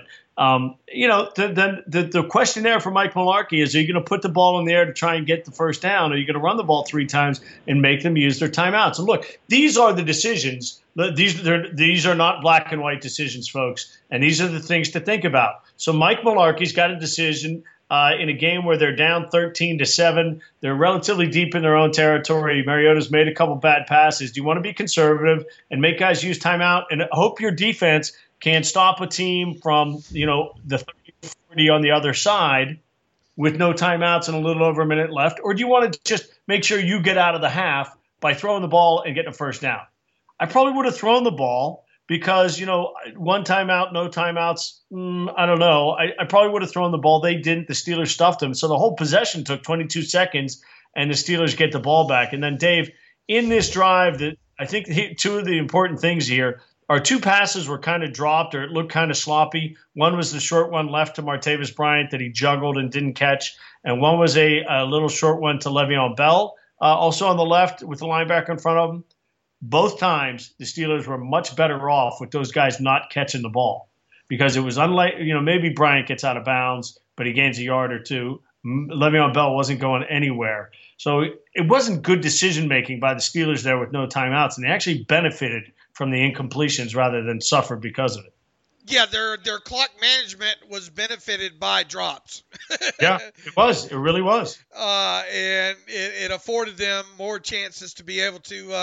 the question there for Mike Mularkey is, are you going to put the ball in the air to try and get the first down? Or are you going to run the ball 3 times and make them use their timeouts? And look, these are the decisions. These are not black and white decisions, folks. And these are the things to think about. So Mike Mularkey's got a decision in a game where they're down 13-7. They're relatively deep in their own territory. Mariota's made a couple bad passes. Do you want to be conservative and make guys use timeout and hope your defense can stop a team from, the 30-40 on the other side with no timeouts and a little over a minute left? Or do you want to just make sure you get out of the half by throwing the ball and getting a first down? I probably would have thrown the ball because, one timeout, no timeouts, I don't know. I probably would have thrown the ball. They didn't. The Steelers stuffed them. So the whole possession took 22 seconds, and the Steelers get the ball back. And then, Dave, in this drive, I think two of the important things here are 2 passes were kind of dropped or it looked kind of sloppy. One was the short one left to Martavis Bryant that he juggled and didn't catch, and one was a little short one to Le'Veon Bell, also on the left with the linebacker in front of him. Both times, the Steelers were much better off with those guys not catching the ball because it was unlike, maybe Bryant gets out of bounds, but he gains a yard or 2. Le'Veon Bell wasn't going anywhere. So it wasn't good decision-making by the Steelers there with no timeouts, and they actually benefited from the incompletions rather than suffered because of it. Yeah, their clock management was benefited by drops. Yeah, it was. It really was. And it afforded them more chances to be able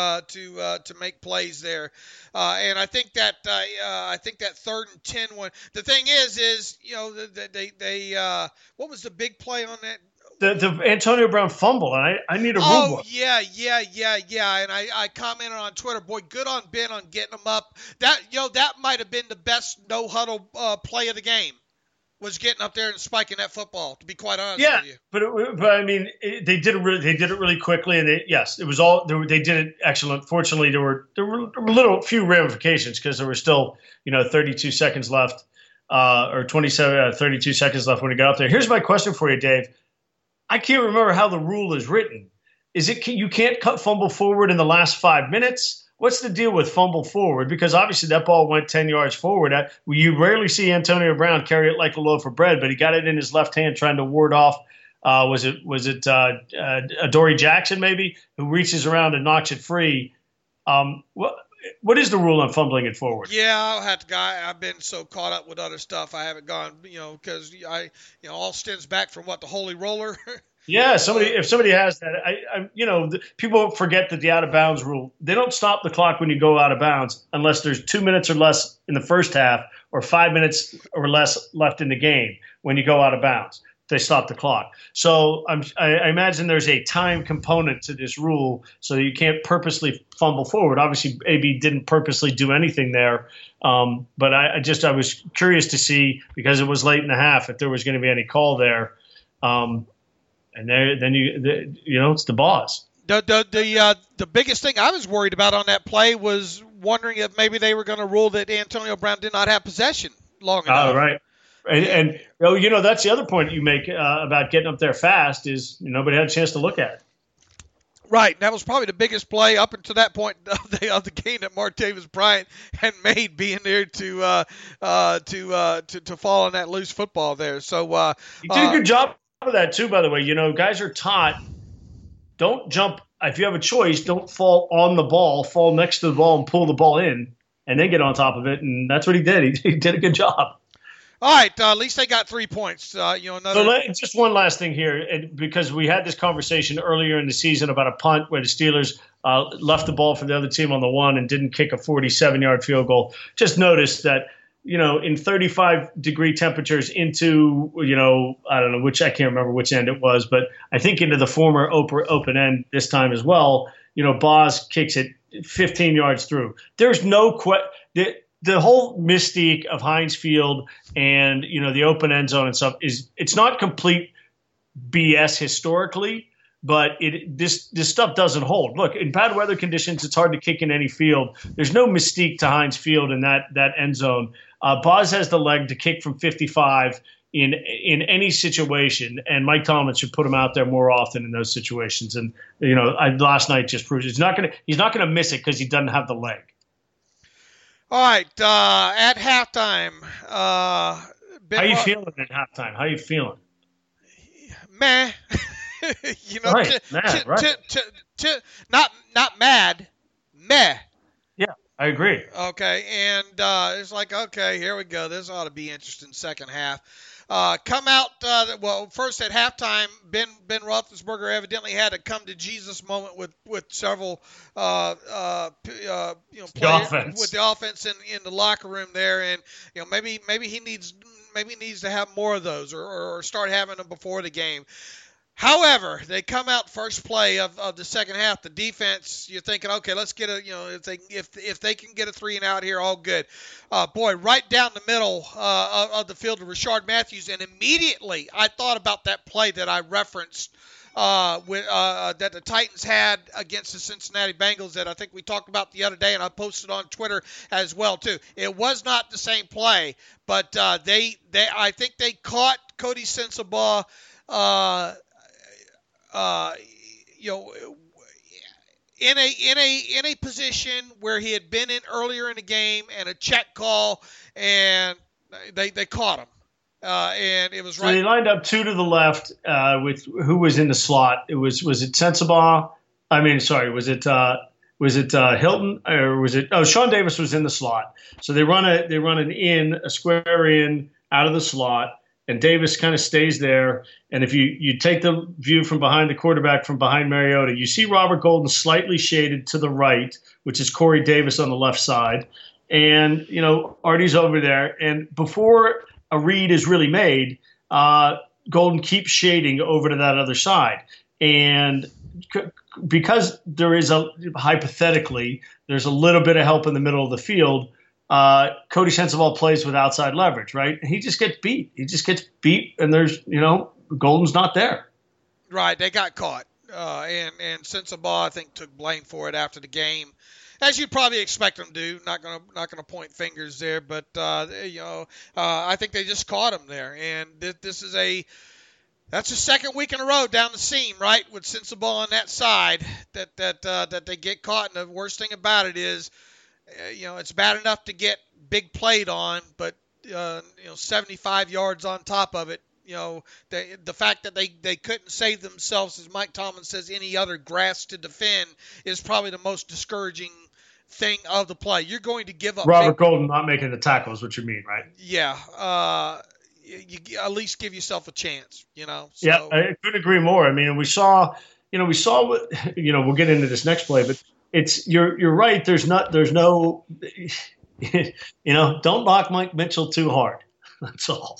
to make plays there. And I think that 3rd and 10 one. The thing is they what was the big play on that? The Antonio Brown fumble, and I need a rule. Oh, yeah. And I commented on Twitter, boy, good on Ben on getting him up. That might have been the best no-huddle play of the game, was getting up there and spiking that football, to be quite honest with you. But I mean, they did it really quickly, and it was all they did it excellent. Fortunately, there were few ramifications because there were still 32 seconds left, or 32 seconds left when he got up there. Here's my question for you, Dave. I can't remember how the rule is written. Is it you can't cut fumble forward in the last 5 minutes? What's the deal with fumble forward? Because obviously that ball went 10 yards forward. You rarely see Antonio Brown carry it like a loaf of bread, but he got it in his left hand trying to ward off. Was it Adoree Jackson maybe, who reaches around and knocks it free? What is the rule on fumbling it forward? Yeah, I'll have to. I've been so caught up with other stuff, I haven't gone. Because all stems back from the Holy Roller. Yeah, if somebody has that, people forget that the out of bounds rule. They don't stop the clock when you go out of bounds unless there's 2 minutes or less in the first half or 5 minutes or less left in the game. When you go out of bounds, they stop the clock. So I imagine there's a time component to this rule, so you can't purposely fumble forward. Obviously, AB didn't purposely do anything there, but I was curious to see, because it was late in the half, if there was going to be any call there. And then it's the boss. The biggest thing I was worried about on that play was wondering if maybe they were going to rule that Antonio Brown did not have possession long enough. Oh, right. And that's the other point you make about getting up there fast is nobody had a chance to look at it. Right. That was probably the biggest play up until that point of the game that Martavis Bryant had made, being there to fall on that loose football there. So he did a good job of that too, by the way. Guys are taught, don't jump. If you have a choice, don't fall on the ball, fall next to the ball and pull the ball in and then get on top of it. And that's what he did. He did a good job. All right, at least they got 3 points. So just one last thing here, because we had this conversation earlier in the season about a punt where the Steelers left the ball for the other team on the 1 and didn't kick a 47-yard field goal. Just notice that, in 35-degree temperatures into, I don't know I can't remember which end it was, but I think into the former open end this time as well, Boz kicks it 15 yards through. There's no question. The whole mystique of Heinz Field and, the open end zone and stuff it's not complete BS historically, but this stuff doesn't hold. Look, in bad weather conditions, it's hard to kick in any field. There's no mystique to Heinz Field in that end zone. Boz has the leg to kick from 55. in any situation, and Mike Tomlin should put him out there more often in those situations. And last night just proves he's not gonna miss it because he doesn't have the leg. All right, at halftime, how you feeling at halftime? How you feeling? Meh. Not mad. Meh. Yeah, I agree. Okay, and it's like, okay, here we go. This ought to be interesting second half. Come out, first at halftime, Ben Roethlisberger evidently had a come to Jesus moment with several players with the offense in the locker room there, and maybe he needs to have more of those or start having them before the game. However, they come out first play of the second half. The defense, you're thinking, okay, let's get if they can get a 3-and-out here, all good. Right down the middle of the field to Rashard Matthews, and immediately I thought about that play that I referenced that the Titans had against the Cincinnati Bengals that I think we talked about the other day, and I posted on Twitter as well too. It was not the same play, but I think they caught Cody Sensabaugh. In a position where he had been in earlier in the game and a check call, and they caught him, and it was right. So they lined up two to the left with who was in the slot. Was it Sensabaugh? Was it Hilton or was it? Oh, Sean Davis was in the slot. So they run a square in out of the slot. And Davis kind of stays there. And if you take the view from behind the quarterback, from behind Mariota, you see Robert Golden slightly shaded to the right, which is Corey Davis on the left side. And, Artie's over there. And before a read is really made, Golden keeps shading over to that other side. And because there's a little bit of help in the middle of the field, Cody Sensabaugh plays with outside leverage, right? And he just gets beat. And there's, Golden's not there. Right, they got caught. And Sensabaugh, I think, took blame for it after the game, as you'd probably expect him to do. Not gonna point fingers there, but I think they just caught him there. And that's the second week in a row down the seam, right, with Sensabaugh on that side that they get caught. And the worst thing about it is, it's bad enough to get big played on, but 75 yards on top of it. The fact that they couldn't save themselves, as Mike Tomlin says, any other grass to defend is probably the most discouraging thing of the play. You're going to give up. Robert Golden not making the tackle is what you mean, right? Yeah. You at least give yourself a chance. So. Yeah, I couldn't agree more. We saw what, we'll get into this next play, but. You're right. There's no, don't knock Mike Mitchell too hard. That's all.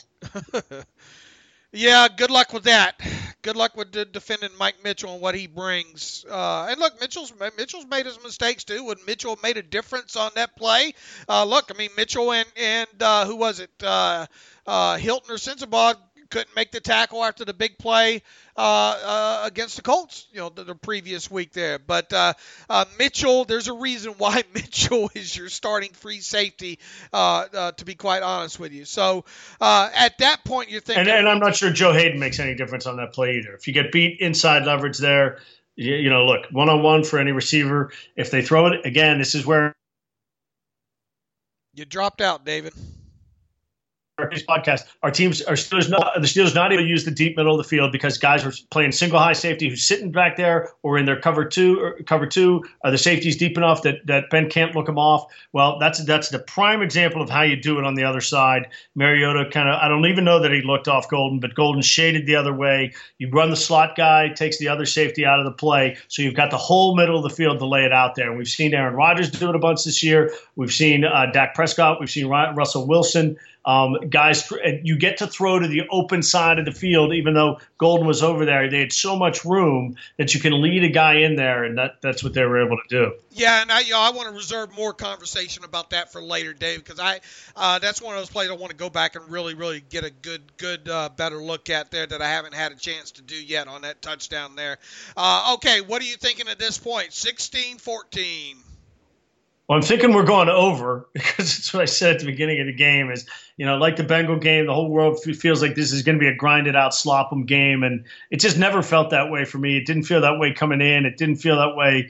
Yeah, good luck with that. Good luck with defending Mike Mitchell and what he brings. And look, Mitchell's made his mistakes too. Would Mitchell have made a difference on that play? Mitchell and who was it? Hilton or Sensabaugh couldn't make the tackle after the big play against the Colts, the previous week there. But Mitchell, there's a reason why Mitchell is your starting free safety, to be quite honest with you. So at that point, you're thinking. And I'm not sure Joe Hayden makes any difference on that play either. If you get beat inside leverage there, look, one-on-one for any receiver. If they throw it, again, this is where. You dropped out, David. Podcast. The Steelers not able to use the deep middle of the field because guys were playing single high safety who's sitting back there or in their cover two. Are the safeties deep enough that Ben can't look them off? Well, that's the prime example of how you do it on the other side. Mariota I don't even know that he looked off Golden, but Golden shaded the other way. You run the slot guy, takes the other safety out of the play, so you've got the whole middle of the field to lay it out there. And we've seen Aaron Rodgers do it a bunch this year. We've seen Dak Prescott. We've seen Russell Wilson. Guys, you get to throw to the open side of the field, even though Golden was over there. They had so much room that you can lead a guy in there, and that's what they were able to do. Yeah, and I want to reserve more conversation about that for later, Dave, because that's one of those plays I want to go back and really, really get a good better look at there that I haven't had a chance to do yet on that touchdown there. Okay, what are you thinking at this point? 16-14. Well, I'm thinking we're going over because it's what I said at the beginning of the game is, like the Bengal game, the whole world feels like this is going to be a grinded out slop 'em game. And it just never felt that way for me. It didn't feel that way coming in. It didn't feel that way.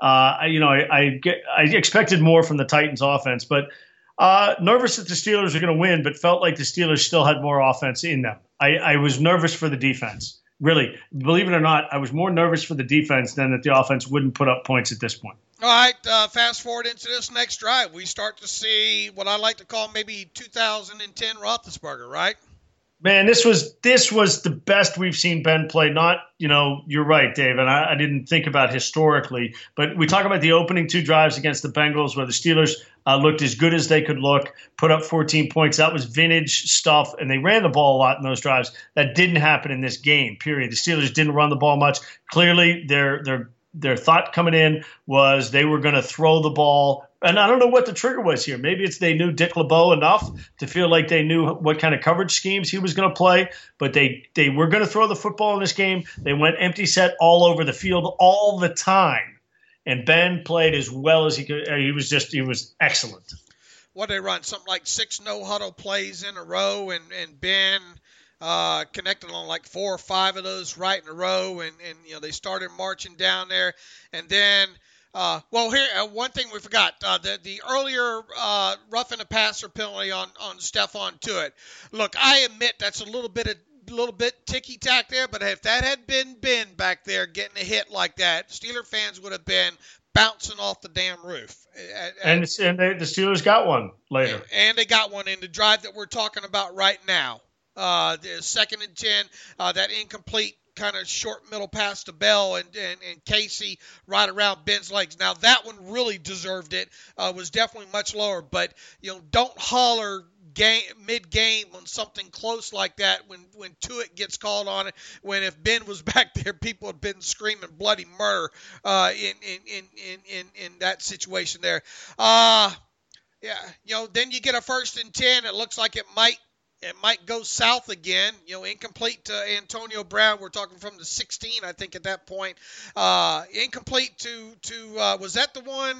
I expected more from the Titans offense, but nervous that the Steelers are going to win, but felt like the Steelers still had more offense in them. I was nervous for the defense. Really, believe it or not, I was more nervous for the defense than that the offense wouldn't put up points at this point. All right, fast forward into this next drive. We start to see what I like to call maybe 2010 Roethlisberger, right? Man, this was the best we've seen Ben play. Not, you're right, Dave, and I didn't think about historically, but we talk about the opening 2 drives against the Bengals where the Steelers looked as good as they could look, put up 14 points. That was vintage stuff, and they ran the ball a lot in those drives. That didn't happen in this game, period. The Steelers didn't run the ball much. Clearly, their thought coming in was they were going to throw the ball. And I don't know what the trigger was here. Maybe it's they knew Dick LeBeau enough to feel like they knew what kind of coverage schemes he was going to play. But they were going to throw the football in this game. They went empty set all over the field all the time. And Ben played as well as he could. He was excellent. What they run? Something like 6 no-huddle plays in a row, and Ben connected on like 4 or 5 of those right in a row, and they started marching down there, and then here one thing we forgot, the earlier roughing the passer penalty on Stephon Tuitt. Look, I admit that's a little bit ticky-tack there, but if that had been Ben back there getting a hit like that, Steeler fans would have been bouncing off the damn roof. And the Steelers got one later. And they got one in the drive that we're talking about right now. The 2nd and 10, that incomplete kind of short middle pass to Bell and Casey right around Ben's legs. Now that one really deserved it. Was definitely much lower, but don't holler mid-game on something close like that when Tuitt gets called on it. When if Ben was back there, people had been screaming bloody murder in that situation there. Then you get a 1st and 10. It looks like it might go south again. Incomplete to Antonio Brown. We're talking from the 16, I think, at that point. Incomplete to was that the one?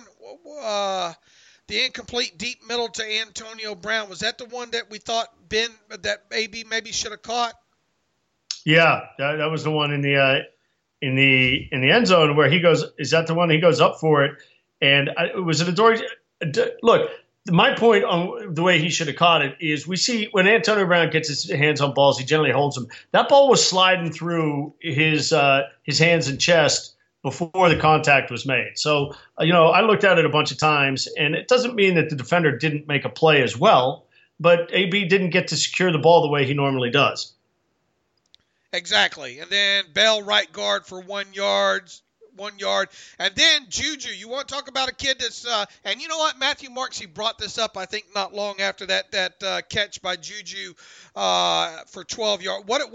The incomplete deep middle to Antonio Brown. Was that the one that we thought Ben that maybe should have caught? Yeah, that was the one in the end zone where he goes. Is that the one he goes up for it? And was it a door? Look. My point on the way he should have caught it is we see when Antonio Brown gets his hands on balls, he generally holds them. That ball was sliding through his hands and chest before the contact was made. So, I looked at it a bunch of times, and it doesn't mean that the defender didn't make a play as well, but AB didn't get to secure the ball the way he normally does. Exactly. And then Bell right guard for 1 yard. And then Juju, you want to talk about a kid that's and you know what, Matthew Marks, he brought this up I think not long after that catch by Juju for 12 yards. What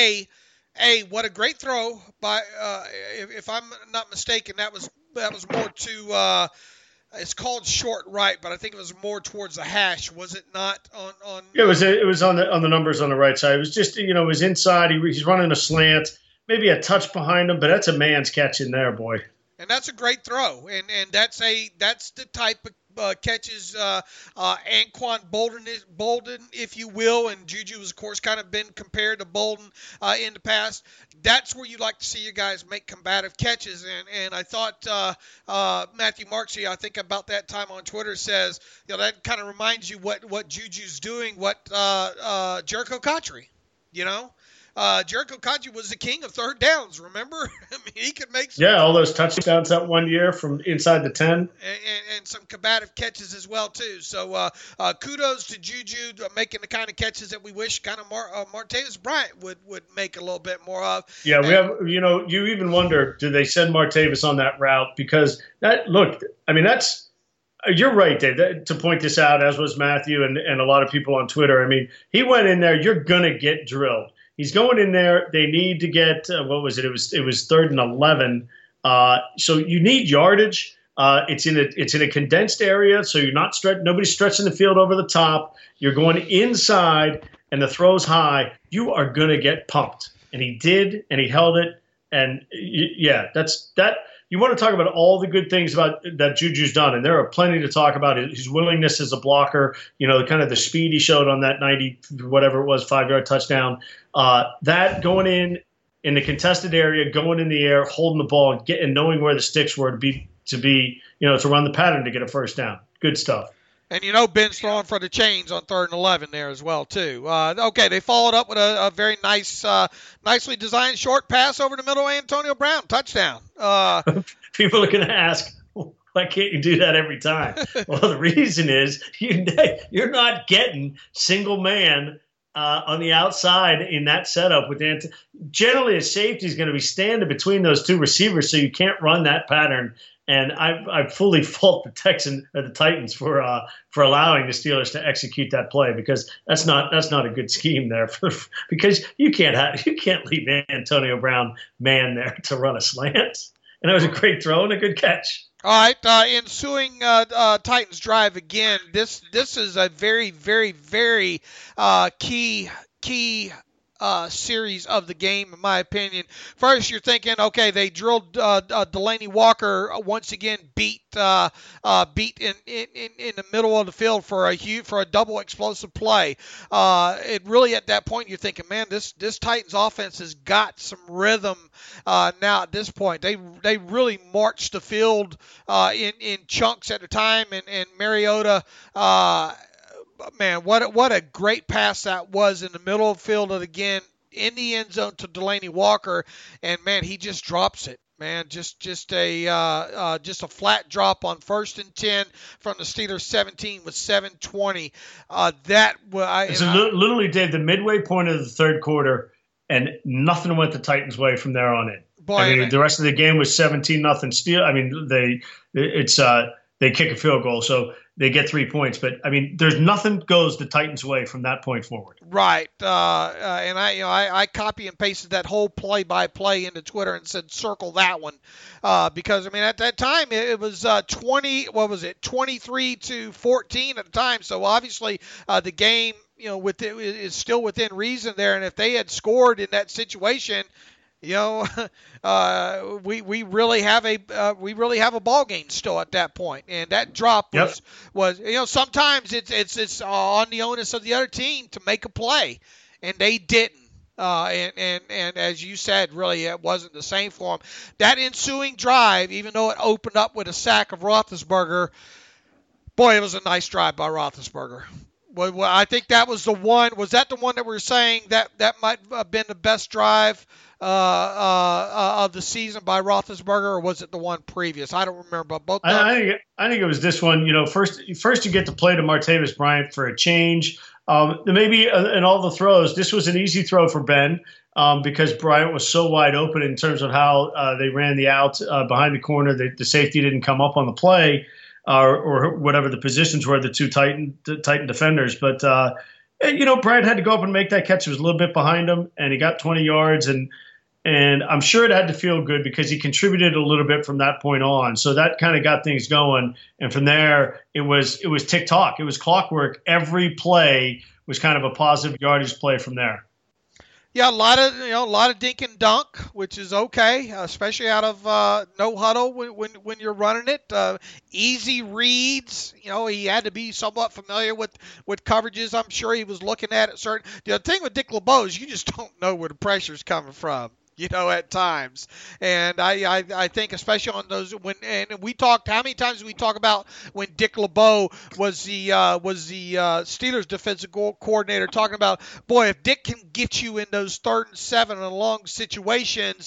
a great throw by if I'm not mistaken, that was more to it's called short right, but I think it was more towards the hash, was it not? It was on the numbers on the right side. It was just it was inside. He's running a slant. Maybe a touch behind him, but that's a man's catch in there, boy. And that's a great throw, and that's the type of catches Anquan Bolden, if you will, and Juju has of course kind of been compared to Bolden in the past. That's where you like to see your guys make combative catches, and I thought Matthew Marksy, I think about that time on Twitter, says that kind of reminds you what Juju's doing, what Jericho Cotchery, Jericho Cotchery was the king of 3rd downs, remember? I mean, he could make some... Yeah, all those touchdowns that 1 year from inside the 10. And some combative catches as well, too. So kudos to Juju making the kind of catches that we wish kind of Martavis Bryant would make a little bit more of. Yeah, we have, you even wonder, did they send Martavis on that route? Because that's... You're right, Dave, to point this out, as was Matthew and a lot of people on Twitter. I mean, he went in there, you're going to get drilled. He's going in there. They need to get what was it? It was 3rd and 11. So you need yardage. It's in a condensed area, so you're not nobody's stretching the field over the top. You're going inside, and the throw's high. You are going to get pumped, and he did, and he held it. And that's that. you want to talk about all the good things about that Juju's done, and there are plenty to talk about. His willingness as a blocker, kind of the speed he showed on that 90, whatever it was, 5-yard touchdown. That going in the contested area, going in the air, holding the ball, and knowing where the sticks were to run the pattern to get a first down. Good stuff. And Ben's throwing for the chains on 3rd and 11 there as well too. Okay, they followed up with a very nice, nicely designed short pass over the middle of Antonio Brown, touchdown. People are going to ask, why can't you do that every time? Well, the reason is you're not getting single man on the outside in that setup with generally a safety is going to be standing between those two receivers, so you can't run that pattern. And I fully fault the Titans for allowing the Steelers to execute that play, because that's not a good scheme there. Because you can't leave Antonio Brown man there to run a slant. And it was a great throw and a good catch. All right, ensuing Titans drive again. This is a very, very, very key series of the game, in my opinion. First, you're thinking, okay, they drilled Delanie Walker once again, beat in the middle of the field for a double explosive play. It really, at that point, you're thinking, man, this Titans offense has got some rhythm now. At this point, they really marched the field in chunks at a time, and Mariota. Man, what a great pass that was in the middle of the field, again in the end zone to Delanie Walker, and man, he just drops it. Man, just a flat drop on 1st and 10 from the Steelers 17 with 7:20. Literally, Dave, the midway point of the third quarter, and nothing went the Titans' way from there on in. Boy, the rest of the game was 17-0 Steel. They kick a field goal, so they get 3 points. But there's nothing goes the Titans' way from that point forward. Right, and I copy and pasted that whole play-by-play into Twitter and said circle that one, because at that time it was 23-14 at the time. So obviously the game is still within reason there, and if they had scored in that situation, we really have a ball game still at that point, and that drop was sometimes it's on the onus of the other team to make a play, and they didn't. And as you said, really it wasn't the same for them. That ensuing drive, even though it opened up with a sack of Roethlisberger, boy, it was a nice drive by Roethlisberger. Well, I think that was the one. Was that the one that we were saying that might have been the best drive of the season by Roethlisberger, or was it the one previous? I don't remember. Both. I think it was this one. First you get to play to Martavis Bryant for a change. Maybe in all the throws, this was an easy throw for Ben because Bryant was so wide open in terms of how they ran the out behind the corner. The safety didn't come up on the play. Or whatever the positions were, the two Titan defenders. But, Bryant had to go up and make that catch. It was a little bit behind him, and he got 20 yards. And I'm sure it had to feel good because he contributed a little bit from that point on. So that kind of got things going. And from there, it was tick-tock. It was clockwork. Every play was kind of a positive yardage play from there. Yeah, a lot of dink and dunk, which is okay, especially out of no huddle when you're running it. Easy reads, he had to be somewhat familiar with coverages. I'm sure he was looking at it. The thing with Dick LeBeau is you just don't know where the pressure's coming from. At times. And I think especially on those and we talked, how many times did we talk about when Dick LeBeau was the Steelers defensive coordinator, talking about, boy, if Dick can get you in those 3rd and 7 and long situations,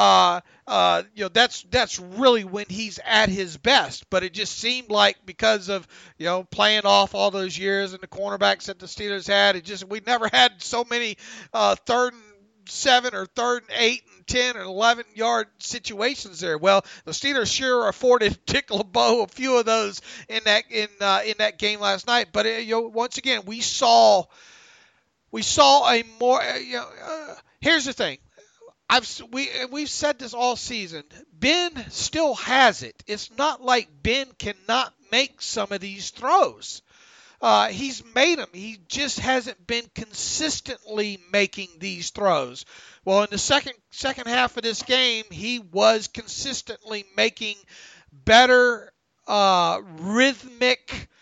that's really when he's at his best. But it just seemed like because of, playing off all those years and the cornerbacks that the Steelers had, we never had so many 3rd and 7 or 3rd and 8 and 10 and 11 yard situations there. Well, the Steelers sure afforded Dick LeBeau a few of those in that game last night. But once again, we saw a more. Here's the thing. We've said this all season. Ben still has it. It's not like Ben cannot make some of these throws. He's made them. He just hasn't been consistently making these throws. Well, in the second half of this game, he was consistently making better, rhythmic,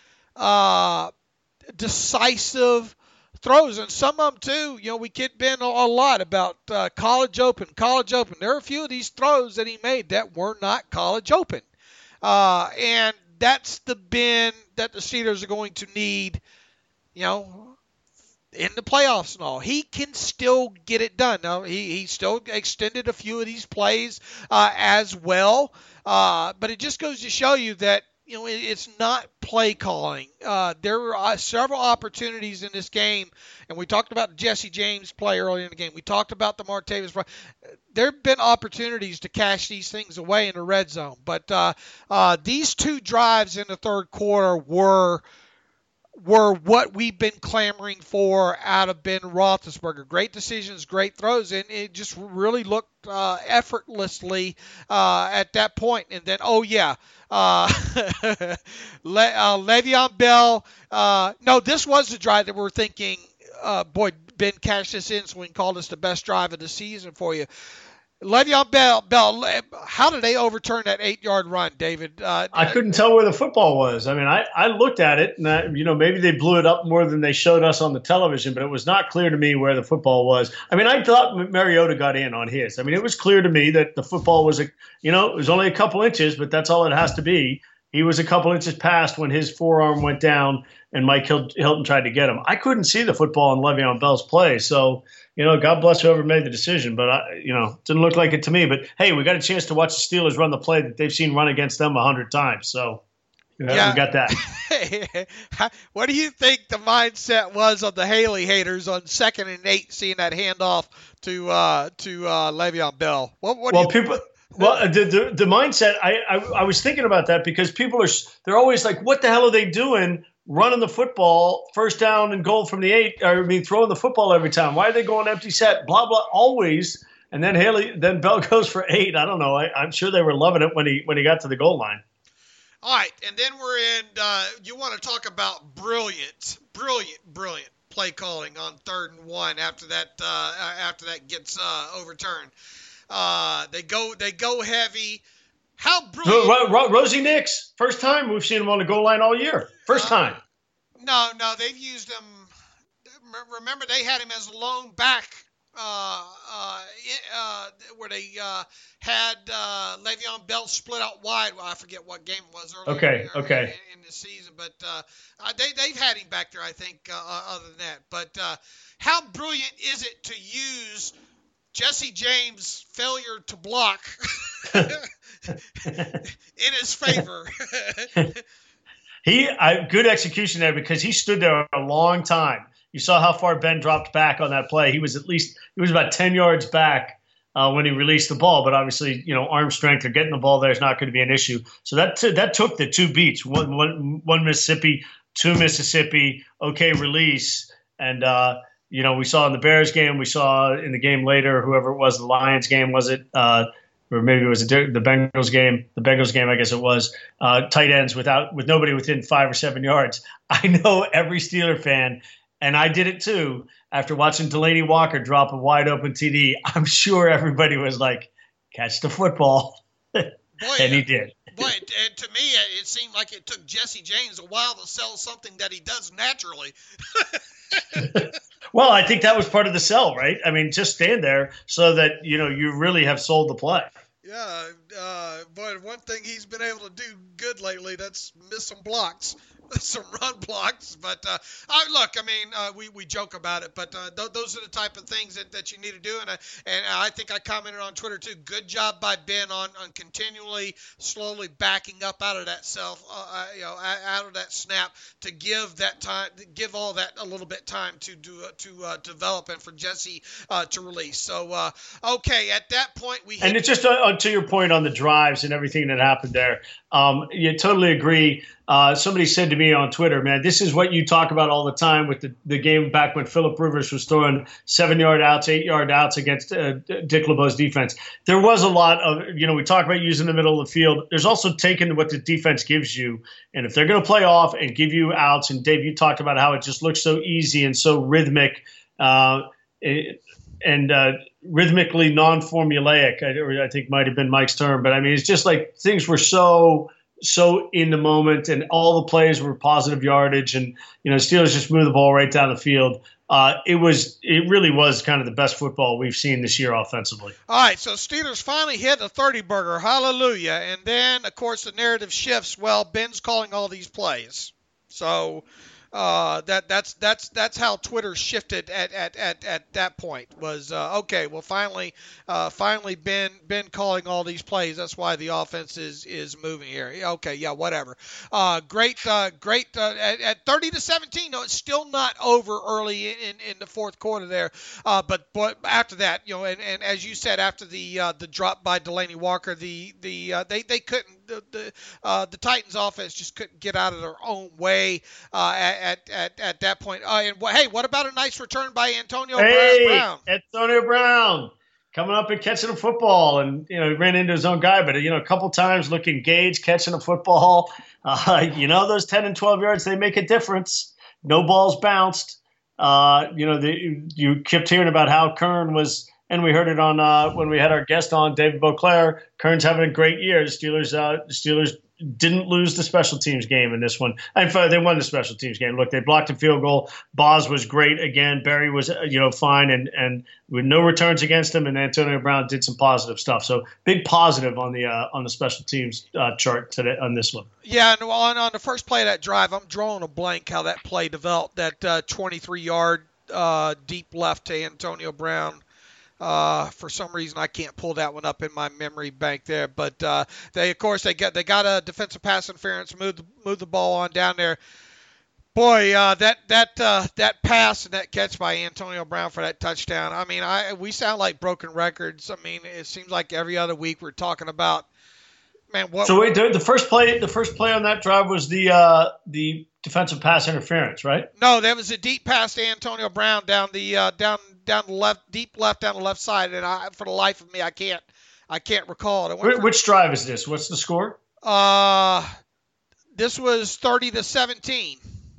decisive throws, and some of them too. We kid Ben a lot about college open. There are a few of these throws that he made that were not college open, and that's the Ben that the Steelers are going to need, in the playoffs and all. He can still get it done. Now, he still extended a few of these plays as well, but it just goes to show you that it's not play calling. There are several opportunities in this game, and we talked about the Jesse James play early in the game. We talked about the Martavis play. There have been opportunities to cash these things away in the red zone, but these two drives in the third quarter were what we've been clamoring for out of Ben Roethlisberger. Great decisions, great throws, and it just really looked effortlessly at that point. And then, Le'Veon Bell. No, this was the drive that we're thinking, Ben cashed this in, so we can call this the best drive of the season for you. Le'Veon Bell, how did they overturn that 8-yard run, David? I couldn't tell where the football was. I mean, I looked at it, and maybe they blew it up more than they showed us on the television, but it was not clear to me where the football was. I mean, I thought Mariota got in on his. I mean, it was clear to me that the football was, it was only a couple inches, but that's all it has to be. He was a couple inches past when his forearm went down and Mike Hilton tried to get him. I couldn't see the football in Le'Veon Bell's play, so God bless whoever made the decision, but didn't look like it to me. But hey, we got a chance to watch the Steelers run the play that they've seen run against them 100 times. So we got that. What do you think the mindset was of the Haley haters on 2nd and 8, seeing that handoff to Le'Veon Bell? The mindset. I was thinking about that because people they're always like, what the hell are they doing? Running the football, first down and goal from the 8. Throwing the football every time. Why are they going empty set? Blah blah. Always. And then Bell goes for 8. I don't know. I'm sure they were loving it when he got to the goal line. All right, and then we're in. You want to talk about brilliant play calling on 3rd and 1 after that gets overturned. They go heavy. How brilliant! Rosie Nix, first time we've seen him on the goal line all year. First time. No, they've used him. Remember, they had him as a lone back, where they had Le'Veon Bell split out wide. Well, I forget what game it was earlier in the season, but they've had him back there, I think, other than that. But how brilliant is it to use Jesse James' failure to block in his favor? Good execution there because he stood there a long time. You saw how far Ben dropped back on that play. He was about 10 yards back when he released the ball. But obviously, arm strength or getting the ball there is not going to be an issue. So that took the 2 beats, one Mississippi, 2 Mississippi. Okay, release. And we saw in the Bears game, we saw in the game later, whoever it was, the Lions game, was it? Or maybe it was the Bengals game. The Bengals game, I guess it was. Tight ends with nobody within 5 or 7 yards. I know every Steeler fan, and I did it too, after watching Delaney Walker drop a wide open TD. I'm sure everybody was like, catch the football. And he did. Boy, to me, it seemed like it took Jesse James a while to sell something that he does naturally. Well, I think that was part of the sell, right? I mean, just stand there so that, you really have sold the play. Yeah, but one thing he's been able to do good lately, that's miss some blocks. Some run blocks, but we joke about it, but those are the type of things that you need to do, and I think I commented on Twitter too. Good job by Ben on continually, slowly backing up out of that out of that snap to give that time, give all that a little bit time to develop and for Jesse to release. So okay, at that point and it's just to your point on the drives and everything that happened there. You totally agree. Somebody said to me on Twitter, man, this is what you talk about all the time with the game back when Philip Rivers was throwing 7-yard outs, 8-yard outs against Dick LeBeau's defense. There was a lot of, we talk about using the middle of the field. There's also taking what the defense gives you. And if they're going to play off and give you outs, and Dave, you talked about how it just looks so easy and so rhythmic, and rhythmically non-formulaic, I think might have been Mike's term. But I mean, it's just like things were so in the moment, and all the plays were positive yardage, and Steelers just moved the ball right down the field. It really was kind of the best football we've seen this year offensively. All right, so Steelers finally hit a 30-burger, hallelujah, and then of course the narrative shifts. Well, Ben's calling all these plays, so that's how Twitter shifted at that point. Was okay. Well, finally Ben calling all these plays. That's why the offense is moving here. Okay, yeah, whatever. Great. At 30-17. No, it's still not over early in the fourth quarter there. But after that, and as you said, after the drop by Delanie Walker, they couldn't. The Titans offense just couldn't get out of their own way at that point. And hey, what about a nice return by Antonio Brown? Antonio Brown coming up and catching a football, and he ran into his own guy, but a couple times look engaged catching a football. Those 10 and 12 yards, they make a difference. No balls bounced. You kept hearing about how Kern was. And we heard it on when we had our guest on, David Beauclair. Kern's having a great year. The Steelers didn't lose the special teams game in this one. In fact, they won the special teams game. Look, they blocked a field goal. Boz was great again. Barry was fine, and with no returns against him. And Antonio Brown did some positive stuff. So big positive on the special teams chart today on this one. Yeah, and on the first play of that drive, I'm drawing a blank how that play developed. That 23-yard deep left to Antonio Brown. For some reason, I can't pull that one up in my memory bank there, but they got a defensive pass interference, move the ball on down there. Boy, that pass and that catch by Antonio Brown for that touchdown. I mean, we sound like broken records. I mean, it seems like every other week we're talking about, man. What? So wait, the first play on that drive was the defensive pass interference, right? No, that was a deep pass to Antonio Brown down the left, deep left down the left side, and for the life of me, I can't recall it. Which drive is this? What's the score? This was 30-17.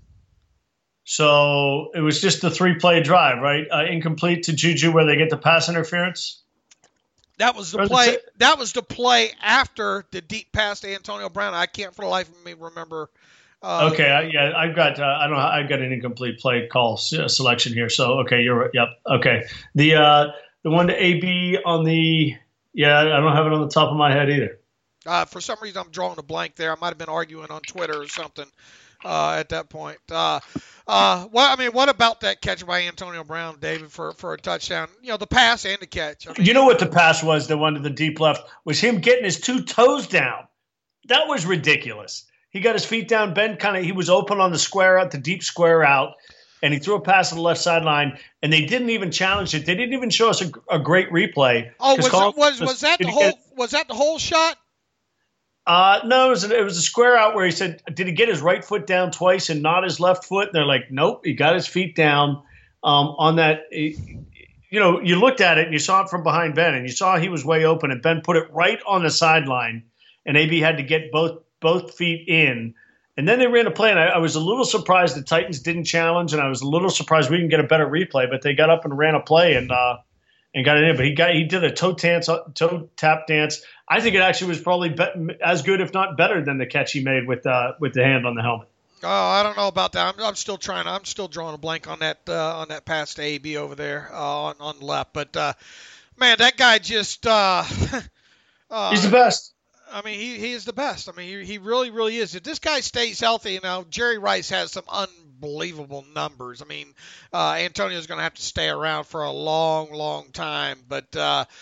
So it was just the 3-play drive, right? Incomplete to Juju, where they get the pass interference. That was the play. That was the play after the deep pass to Antonio Brown. I can't for the life of me remember. Okay, I've got I've got an incomplete play call selection here. So okay, you're right. Yep. Okay, the one to AB on the I don't have it on the top of my head either. For some reason, I'm drawing a blank there. I might have been arguing on Twitter or something at that point. What about that catch by Antonio Brown, David, for a touchdown? The pass and the catch. What the pass was? The one to the deep left was him getting his 2 toes down. That was ridiculous. He got his feet down. Ben he was open on the square out, the deep square out, and he threw a pass to the left sideline, and they didn't even challenge it. They didn't even show us a great replay. Oh, was that the whole shot? No, it was a square out where he said, did he get his right foot down twice and not his left foot? And they're like, nope, he got his feet down on that. You looked at it and you saw it from behind Ben, and you saw he was way open, and Ben put it right on the sideline, and AB had to get both feet in. And then they ran a play, and I was a little surprised the Titans didn't challenge, and I was a little surprised we didn't get a better replay, but they got up and ran a play and got it in. But he did a toe tap dance. I think it actually was probably as good, if not better, than the catch he made with the hand on the helmet. Oh, I don't know about that. I'm still drawing a blank on that pass to AB over there on the left. But man, that guy just he's the best. I mean, he is the best. I mean, he really, really is. If this guy stays healthy, Jerry Rice has some unbelievable numbers. I mean, Antonio's going to have to stay around for a long, long time. But,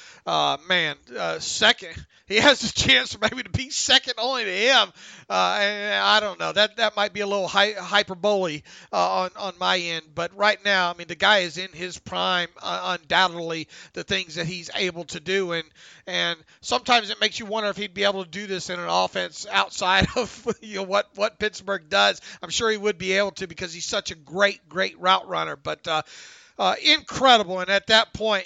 second, he has a chance maybe to be second only to him. And I don't know. That might be a little hyperbole on my end. But right now, I mean, the guy is in his prime, undoubtedly, the things that he's able to do. And sometimes it makes you wonder if he'd be able to do this in an offense outside of what Pittsburgh does. I'm sure he would be able to because he's such a great route runner. But incredible. And at that point,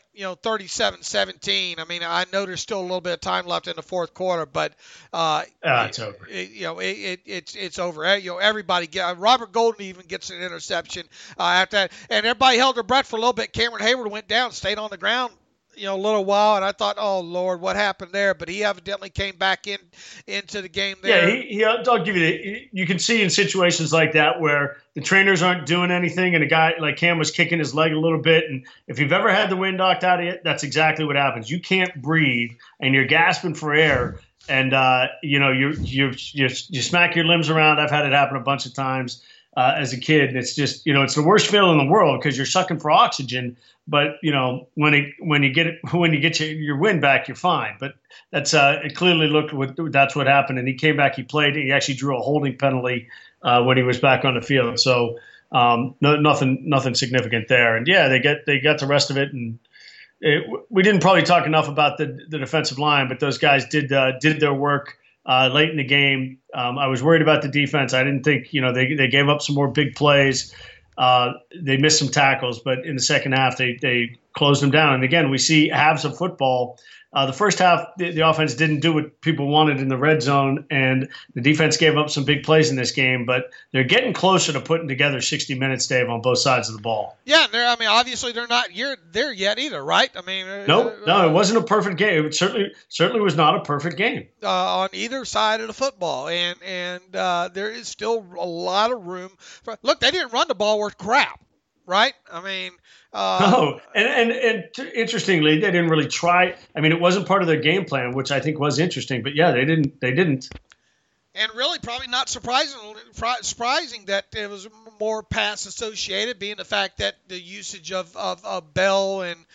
37-17. I mean, I know there's still a little bit of time left in the fourth quarter, but it's over. It's over. Everybody Robert Golden even gets an interception after that, and everybody held their breath for a little bit. Cameron Hayward went down, stayed on the ground, a little while, and I thought, oh Lord, what happened there? But he evidently came back into the game there. Yeah, I'll give you you can see in situations like that where the trainers aren't doing anything, and a guy like Cam was kicking his leg a little bit, and if you've ever had the wind knocked out of you, that's exactly what happens. You can't breathe, and you're gasping for air, and you smack your limbs around. I've had it happen a bunch of times as a kid, and it's just it's the worst feeling in the world because you're sucking for oxygen. But when you get your wind back, you're fine. But that's it clearly that's what happened. And he came back, he played, he actually drew a holding penalty when he was back on the field. So nothing significant there. And yeah, they got the rest of it. And we didn't probably talk enough about the defensive line, but those guys did their work late in the game. I was worried about the defense. I didn't think they gave up some more big plays. They missed some tackles, but in the second half, they closed them down. And again, we see halves of football. The first half, the offense didn't do what people wanted in the red zone, and the defense gave up some big plays in this game. But they're getting closer to putting together 60 minutes, Dave, on both sides of the ball. Yeah, obviously they're not there yet either, right? I mean, no, it wasn't a perfect game. It certainly was not a perfect game on either side of the football, and there is still a lot of room. Look, they didn't run the ball worth crap. Right? I mean, no, and interestingly, they didn't really try. I mean, it wasn't part of their game plan, which I think was interesting. But yeah, they didn't. And really, probably not surprising that it was more pass associated, being the fact that the usage of Bell and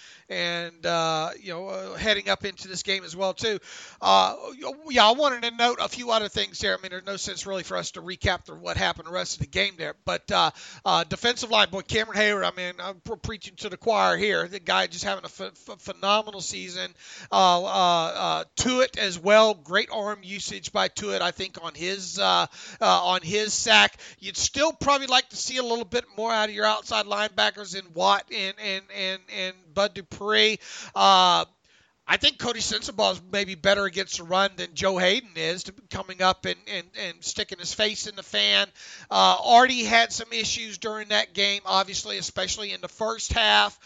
heading up into this game as well too. I wanted to note a few other things there. I mean, there's no sense really for us to recap what happened the rest of the game there. But defensive line, boy, Cameron Hayward. I mean, I'm preaching to the choir here. The guy just having a phenomenal season. Tuitt as well. Great arm usage by Tuitt, I think, on his sack. You'd still probably like to see a little bit more out of your outside linebackers in Watt and Bud Dupree. I think Cody Sensabaugh is maybe better against the run than Joe Hayden is, coming up and sticking his face in the fan. Artie had some issues during that game, obviously, especially in the first half.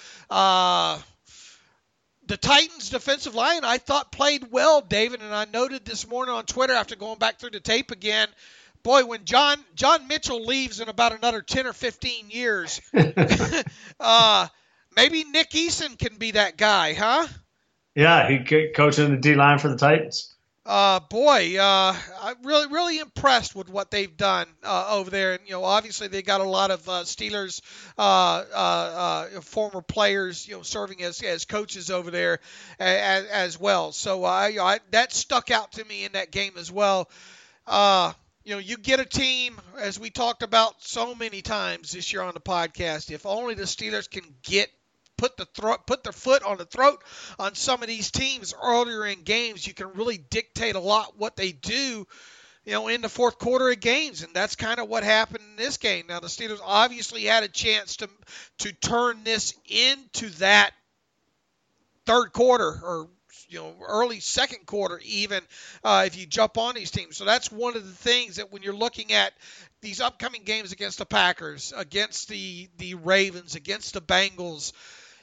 The Titans' defensive line, I thought, played well, David, and I noted this morning on Twitter after going back through the tape again, boy, when John Mitchell leaves in about another 10 or 15 years, maybe Nick Eason can be that guy, huh? Yeah, he coaching the D-line for the Titans. I'm really impressed with what they've done over there. And, obviously they got a lot of Steelers former players, serving as coaches over there as well. So that stuck out to me in that game as well. You get a team, as we talked about so many times this year on the podcast, if only the Steelers can put their foot on the throat on some of these teams earlier in games, you can really dictate a lot what they do, in the fourth quarter of games. And that's kind of what happened in this game. Now, the Steelers obviously had a chance to turn this into that third quarter or early second quarter even, if you jump on these teams. So that's one of the things that when you're looking at these upcoming games against the Packers, against the Ravens, against the Bengals,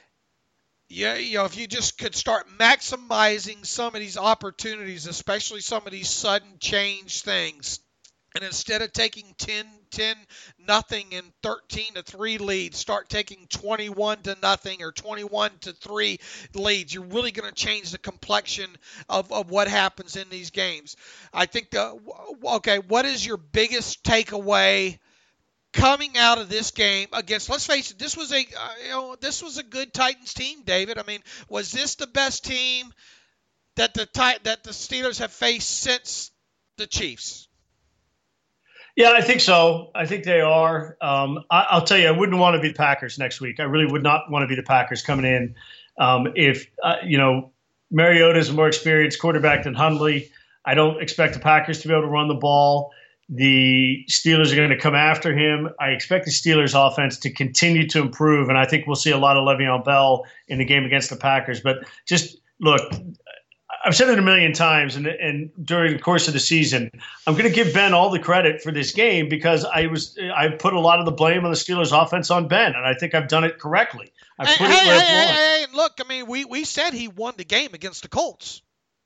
if you just could start maximizing some of these opportunities, especially some of these sudden change things, and instead of taking 10-0 and 13-3 leads, start taking 21-0 or 21-3 leads. You're really going to change the complexion of what happens in these games. I think, what is your biggest takeaway coming out of this game against, let's face it, this was a good Titans team, David. I mean, was this the best team that the Steelers have faced since the Chiefs? Yeah, I think so. I think they are. I'll tell you, I wouldn't want to be the Packers next week. I really would not want to be the Packers coming in. If Mariota's a more experienced quarterback than Hundley, I don't expect the Packers to be able to run the ball. The Steelers are going to come after him. I expect the Steelers offense to continue to improve, and I think we'll see a lot of Le'Veon Bell in the game against the Packers. But just look, I've said it a million times, and during the course of the season, I'm going to give Ben all the credit for this game because I put a lot of the blame on the Steelers offense on Ben, and I think I've done it correctly. Hey, look, I mean, we said he won the game against the Colts.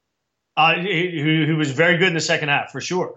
He was very good in the second half, for sure.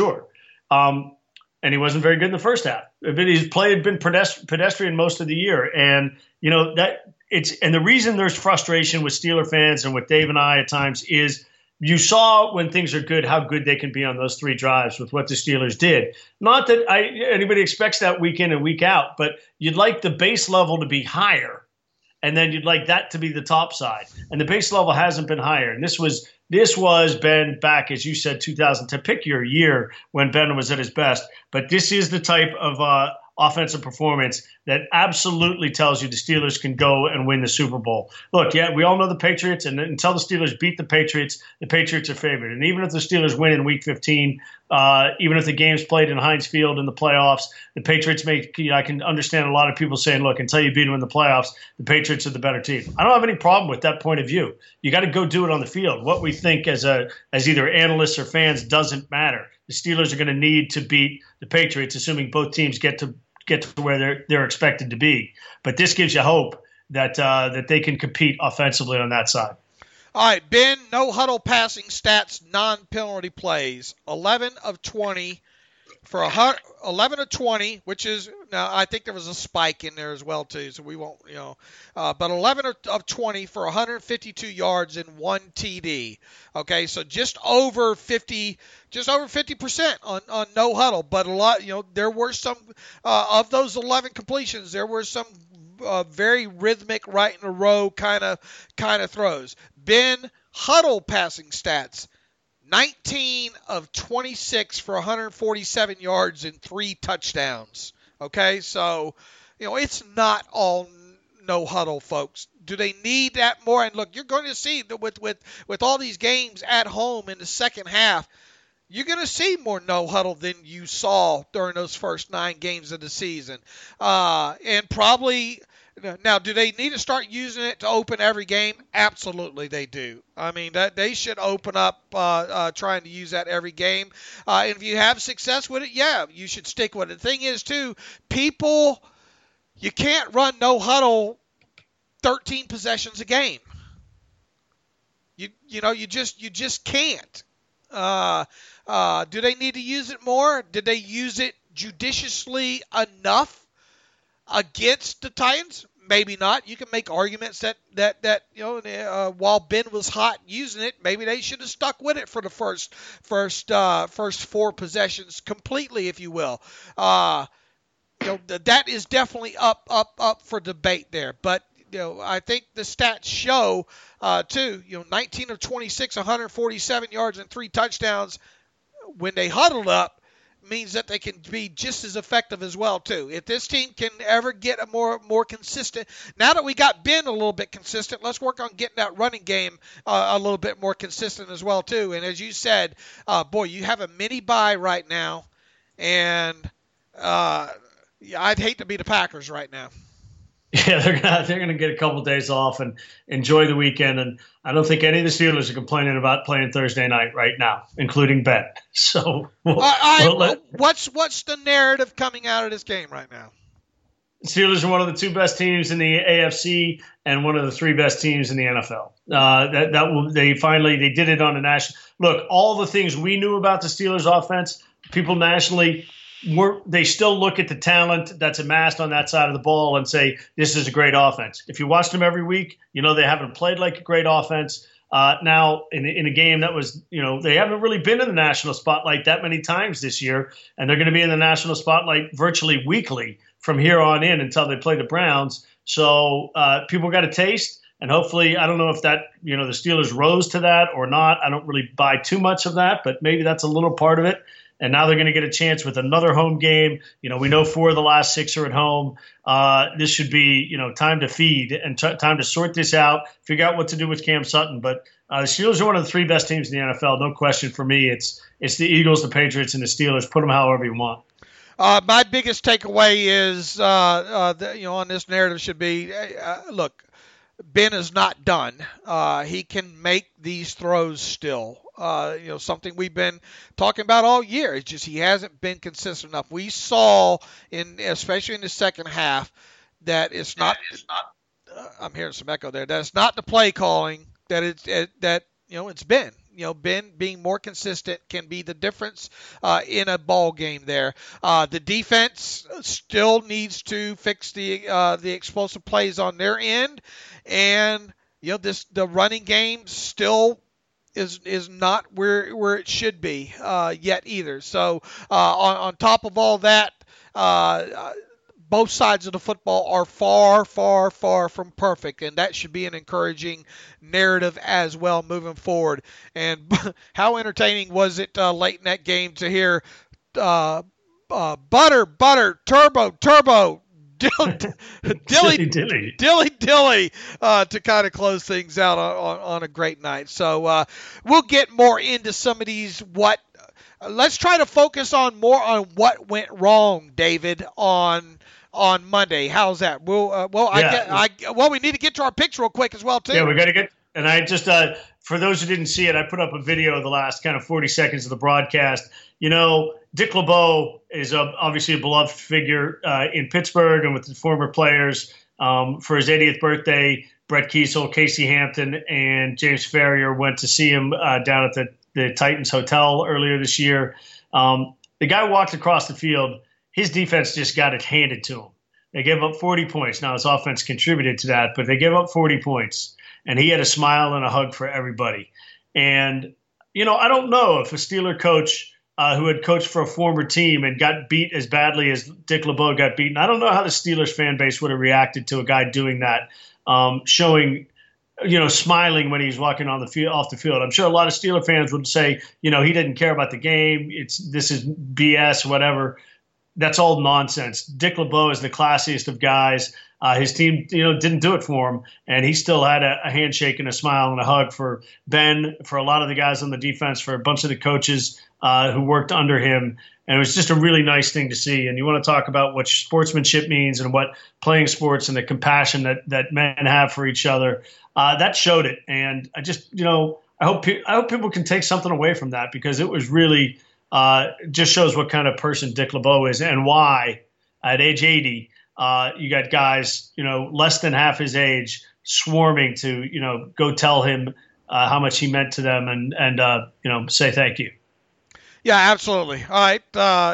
And he wasn't very good in the first half. But his play had been pedestrian most of the year, and and the reason there's frustration with Steeler fans and with Dave and I at times is you saw when things are good how good they can be on those 3 drives with what the Steelers did. Not that anybody expects that week in and week out, but you'd like the base level to be higher, and then you'd like that to be the top side. And the base level hasn't been higher. And this was Ben back, as you said, 2010. Pick your year when Ben was at his best. But this is the type of offensive performance that absolutely tells you the Steelers can go and win the Super Bowl. Look, yeah, we all know the Patriots, and until the Steelers beat the Patriots are favored. And even if the Steelers win in Week 15, even if the game's played in Heinz Field in the playoffs, the Patriots I can understand a lot of people saying, look, until you beat them in the playoffs, the Patriots are the better team. I don't have any problem with that point of view. You got to go do it on the field. What we think as either analysts or fans doesn't matter. The Steelers are going to need to beat the Patriots, assuming both teams get to where they're expected to be. But this gives you hope that they can compete offensively on that side. All right, Ben, no huddle passing stats, non-penalty plays, 11 of 20 for 11 of 20, which is, now I think there was a spike in there as well too, so we won't, but 11 of 20 for 152 yards and 1 TD. Okay, so just over 50% on no huddle, but a lot, there were some of those 11 completions, there were some very rhythmic, right in a row kind of throws. Ben, huddle passing stats, 19 of 26 for 147 yards and 3 touchdowns. Okay, so, it's not all no huddle, folks. Do they need that more? And look, you're going to see that with all these games at home in the second half, you're going to see more no huddle than you saw during those first 9 games of the season. And probably, now, do they need to start using it to open every game? Absolutely, they do. I mean, that they should open up trying to use that every game. And if you have success with it, yeah, you should stick with it. The thing is, too, people, you can't run no huddle 13 possessions a game. You just can't. Do they need to use it more? Did they use it judiciously enough against the Titans? Maybe not. You can make arguments that while Ben was hot using it, maybe they should have stuck with it for the first 4 possessions completely, if you will. That is definitely up for debate there. But I think the stats show too. 19 of 26, 147 yards and 3 touchdowns when they huddled up means that they can be just as effective as well too. If this team can ever get a more consistent, now that we got Ben a little bit consistent, let's work on getting that running game a little bit more consistent as well too. And as you said, you have a mini bye right now, and I'd hate to be the Packers right now. Yeah, they're gonna get a couple of days off and enjoy the weekend, and I don't think any of the Steelers are complaining about playing Thursday night right now, including Ben. So, what's the narrative coming out of this game right now? Steelers are one of the 2 best teams in the AFC and one of the 3 best teams in the NFL. They did it on a national. Look, all the things we knew about the Steelers offense, people nationally. They still look at the talent that's amassed on that side of the ball and say, this is a great offense. If you watch them every week, they haven't played like a great offense. now in a game that was, they haven't really been in the national spotlight that many times this year, and they're going to be in the national spotlight virtually weekly from here on in until they play the Browns. So people got a taste, and hopefully, I don't know if that, the Steelers rose to that or not. I don't really buy too much of that, but maybe that's a little part of it. And now they're going to get a chance with another home game. We know 4 of the last 6 are at home. This should be, time to feed and time to sort this out, figure out what to do with Cam Sutton. But the Steelers are one of the 3 best teams in the NFL. No question for me. It's the Eagles, the Patriots, and the Steelers. Put them however you want. My biggest takeaway is, on this narrative should be, look, Ben is not done. He can make these throws still. Something we've been talking about all year. It's just he hasn't been consistent enough. We saw, especially in the second half, that it's not. I'm hearing some echo there. That it's not the play calling. That it's Ben. Ben being more consistent can be the difference in a ball game there. The defense still needs to fix the explosive plays on their end, and the running game still is not where it should be yet either. So on top of all that, both sides of the football are far, far, far from perfect, and that should be an encouraging narrative as well moving forward. And how entertaining was it late in that game to hear butter, turbo, dilly, to kind of close things out on a great night. So we'll get more into some of these. Let's try to focus more on what went wrong, David, on Monday. How's that? We need to get to our picks real quick as well too. Yeah, we got to get. And I just for those who didn't see it, I put up a video of the last kind of 40 seconds of the broadcast. Dick LeBeau is obviously a beloved figure in Pittsburgh and with the former players. For his 80th birthday, Brett Kiesel, Casey Hampton, and James Farrier went to see him down at the Titans Hotel earlier this year. The guy walked across the field. His defense just got it handed to him. They gave up 40 points. Now, his offense contributed to that, but they gave up 40 points. And he had a smile and a hug for everybody. And, I don't know if a Steeler coach who had coached for a former team and got beat as badly as Dick LeBeau got beaten, I don't know how the Steelers fan base would have reacted to a guy doing that, showing smiling when he's walking off the field. I'm sure a lot of Steeler fans would say, he didn't care about the game. This is BS, whatever. That's all nonsense. Dick LeBeau is the classiest of guys. His team, didn't do it for him, and he still had a handshake and a smile and a hug for Ben, for a lot of the guys on the defense, for a bunch of the coaches who worked under him. And it was just a really nice thing to see. And you want to talk about what sportsmanship means and what playing sports and the compassion that men have for each other. That showed it. And I just, I hope people can take something away from that, because it was really just shows what kind of person Dick LeBeau is and why at age 80, you got guys, less than half his age swarming to, go tell him how much he meant to them and say thank you. Yeah, absolutely. All right.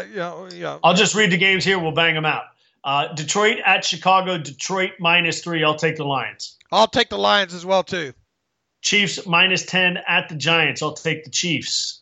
I'll just read the games here. We'll bang them out. Detroit at Chicago, Detroit -3. I'll take the Lions. I'll take the Lions as well, too. Chiefs -10 at the Giants. I'll take the Chiefs.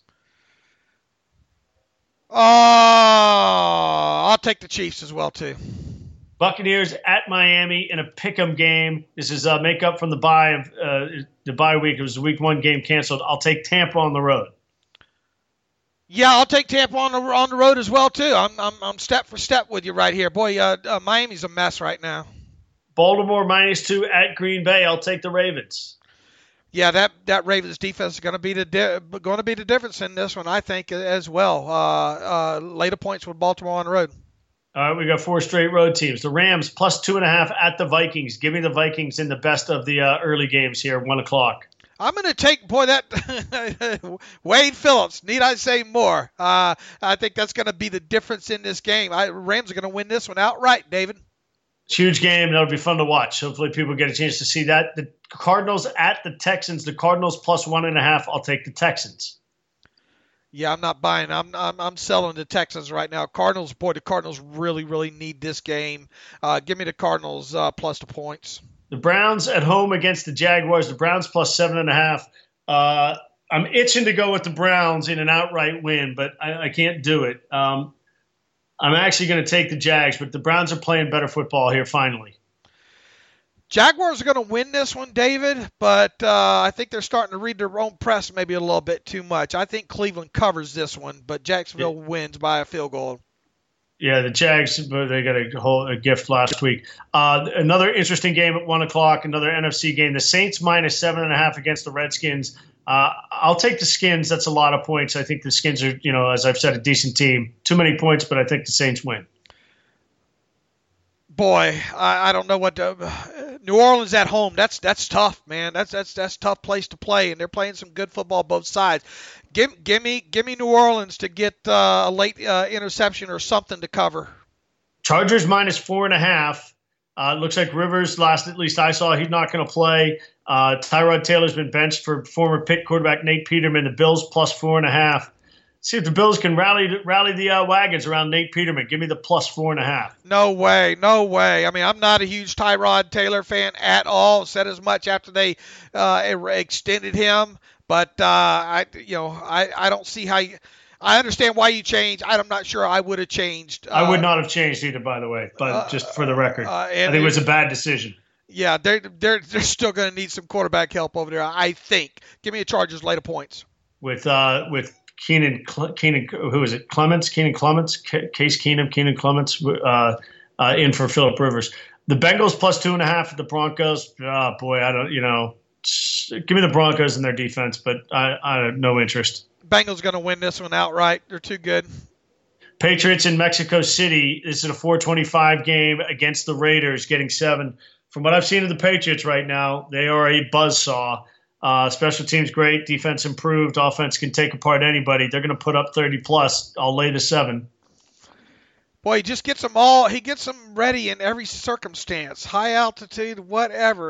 I'll take the Chiefs as well, too. Buccaneers at Miami in a pick'em game. This is make up from the bye week. It was a week 1 game canceled. I'll take Tampa on the road. Yeah, I'll take Tampa on the road as well too. I'm step for step with you right here, boy. Miami's a mess right now. Baltimore -2 at Green Bay. I'll take the Ravens. Yeah, that Ravens defense is going to be the difference in this one, I think, as well. Later points with Baltimore on the road. All right, we got 4 straight road teams. The Rams +2.5 at the Vikings. Give me the Vikings in the best of the early games here, 1:00. I'm going to take, that Wade Phillips. Need I say more? I think that's going to be the difference in this game. Rams are going to win this one outright, David. It's a huge game, and it'll be fun to watch. Hopefully people get a chance to see that. The Cardinals at the Texans. The Cardinals +1.5. I'll take the Texans. Yeah, I'm not buying. I'm selling the Texans right now. Cardinals, the Cardinals really, really need this game. Give me the Cardinals plus the points. The Browns at home against the Jaguars. The Browns +7.5. I'm itching to go with the Browns in an outright win, but I can't do it. I'm actually going to take the Jags, but the Browns are playing better football here finally. Jaguars are going to win this one, David, but I think they're starting to read their own press maybe a little bit too much. I think Cleveland covers this one, but Jacksonville wins by a field goal. Yeah, the Jags, they got a gift last week. Another interesting game at 1 o'clock, another NFC game. The Saints minus 7.5 against the Redskins. I'll take the Skins. That's a lot of points. I think the Skins are, as I've said, a decent team. Too many points, but I think the Saints win. Boy, I don't know what New Orleans at home. That's tough, man. That's a tough place to play, and they're playing some good football both sides. Give me New Orleans to get a late interception or something to cover. Chargers minus 4.5. It looks like Rivers, last at least I saw, he's not going to play. Tyrod Taylor's been benched for former Pitt quarterback Nate Peterman. The Bills plus 4.5. See if the Bills can rally the wagons around Nate Peterman. Give me the plus 4.5. No way. I mean, I'm not a huge Tyrod Taylor fan at all. Said as much after they extended him, but I don't see how you. I understand why you changed. I'm not sure I would have changed. I would not have changed either, by the way. But just for the record, I think it was a bad decision. Yeah, they're still going to need some quarterback help over there, I think. Give me a Chargers later points. With Keenan, who is it? Keenan Clements, Case Keenan Clements, in for Phillip Rivers. The Bengals plus 2.5 at the Broncos. Oh boy, I don't. Give me the Broncos and their defense, but I have no interest. Bengals going to win this one outright. They're too good. Patriots in Mexico City. This is a 4:25 game against the Raiders, getting 7. From what I've seen of the Patriots right now, they are a buzzsaw. Special teams great, defense improved, offense can take apart anybody. They're going to put up 30+. I'll lay the 7. Boy, he just gets them all. He gets them ready in every circumstance, high altitude, whatever.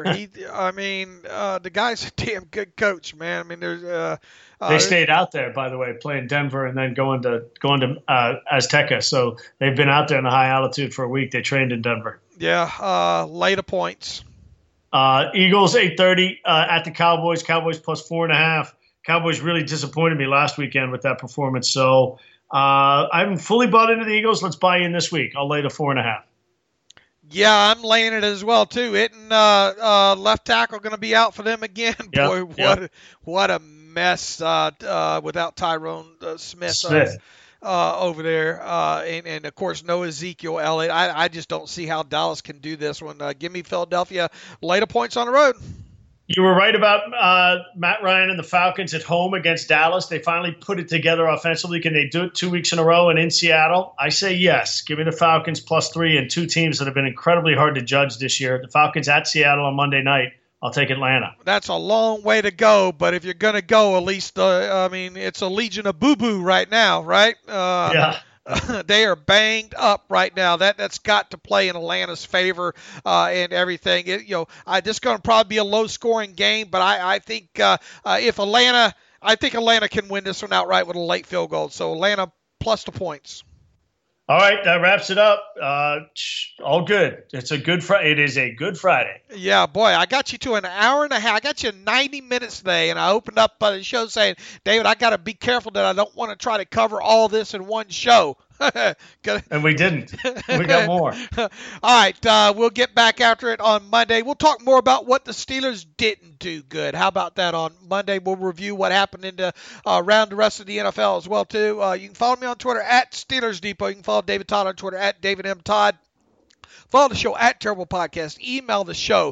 The guy's a damn good coach, man. I mean, there's. They stayed out there, by the way, playing Denver and then going to Azteca. So they've been out there in the high altitude for a week. They trained in Denver. Yeah, later points. Eagles 8:30 at the Cowboys. Cowboys plus 4.5. Cowboys really disappointed me last weekend with that performance. So I'm fully bought into the Eagles. Let's buy in this week. I'll lay the 4.5. Yeah, I'm laying it as well too. It and left tackle going to be out for them again. Boy, what a mess without Tyrone Smith. Over there, and of course no Ezekiel Elliott. I just don't see how Dallas can do this one. Give me Philadelphia later points on the road. You were right about Matt Ryan and the Falcons at home against Dallas. They finally put it together offensively. Can they do it 2 weeks in a row and in Seattle? I say yes. Give me the Falcons plus 3 and 2 teams that have been incredibly hard to judge this year. The Falcons at Seattle on Monday night. I'll take Atlanta. That's a long way to go, but if you're going to go, at least, it's a legion of boo-boo right now, right? Yeah. They are banged up right now. That's got to play in Atlanta's favor and everything. This is going to probably be a low-scoring game, but I think Atlanta can win this one outright with a late field goal. So Atlanta plus the points. All right, that wraps it up. All good. It is a good Friday. Yeah, boy, I got you to an hour and a half. I got you 90 minutes today, and I opened up the show saying, David, I got to be careful that I don't want to try to cover all this in one show. And we didn't. We got more. All right, we'll get back after it on Monday. We'll talk more about what the Steelers didn't do good. How about that on Monday? We'll review what happened around the rest of the NFL as well, too. You can follow me on Twitter at Steelers Depot. You can follow David Todd on Twitter at David M. Todd. Follow the show at Terrible Podcast. Email the show,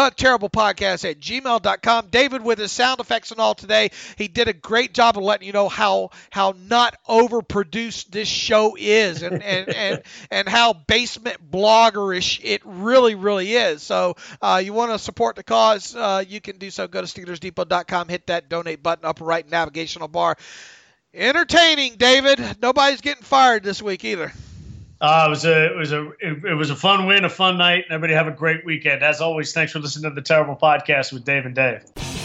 theterriblepodcast@gmail.com. David, with his sound effects and all today, he did a great job of letting you know how not overproduced this show is and how basement bloggerish it really, really is. So you want to support the cause, you can do so. Go to SteelersDepot.com, hit that donate button, upper right navigational bar. Entertaining, David. Nobody's getting fired this week either. It was a fun win, a fun night. Everybody have a great weekend. As always, thanks for listening to the Terrible Podcast with Dave and Dave.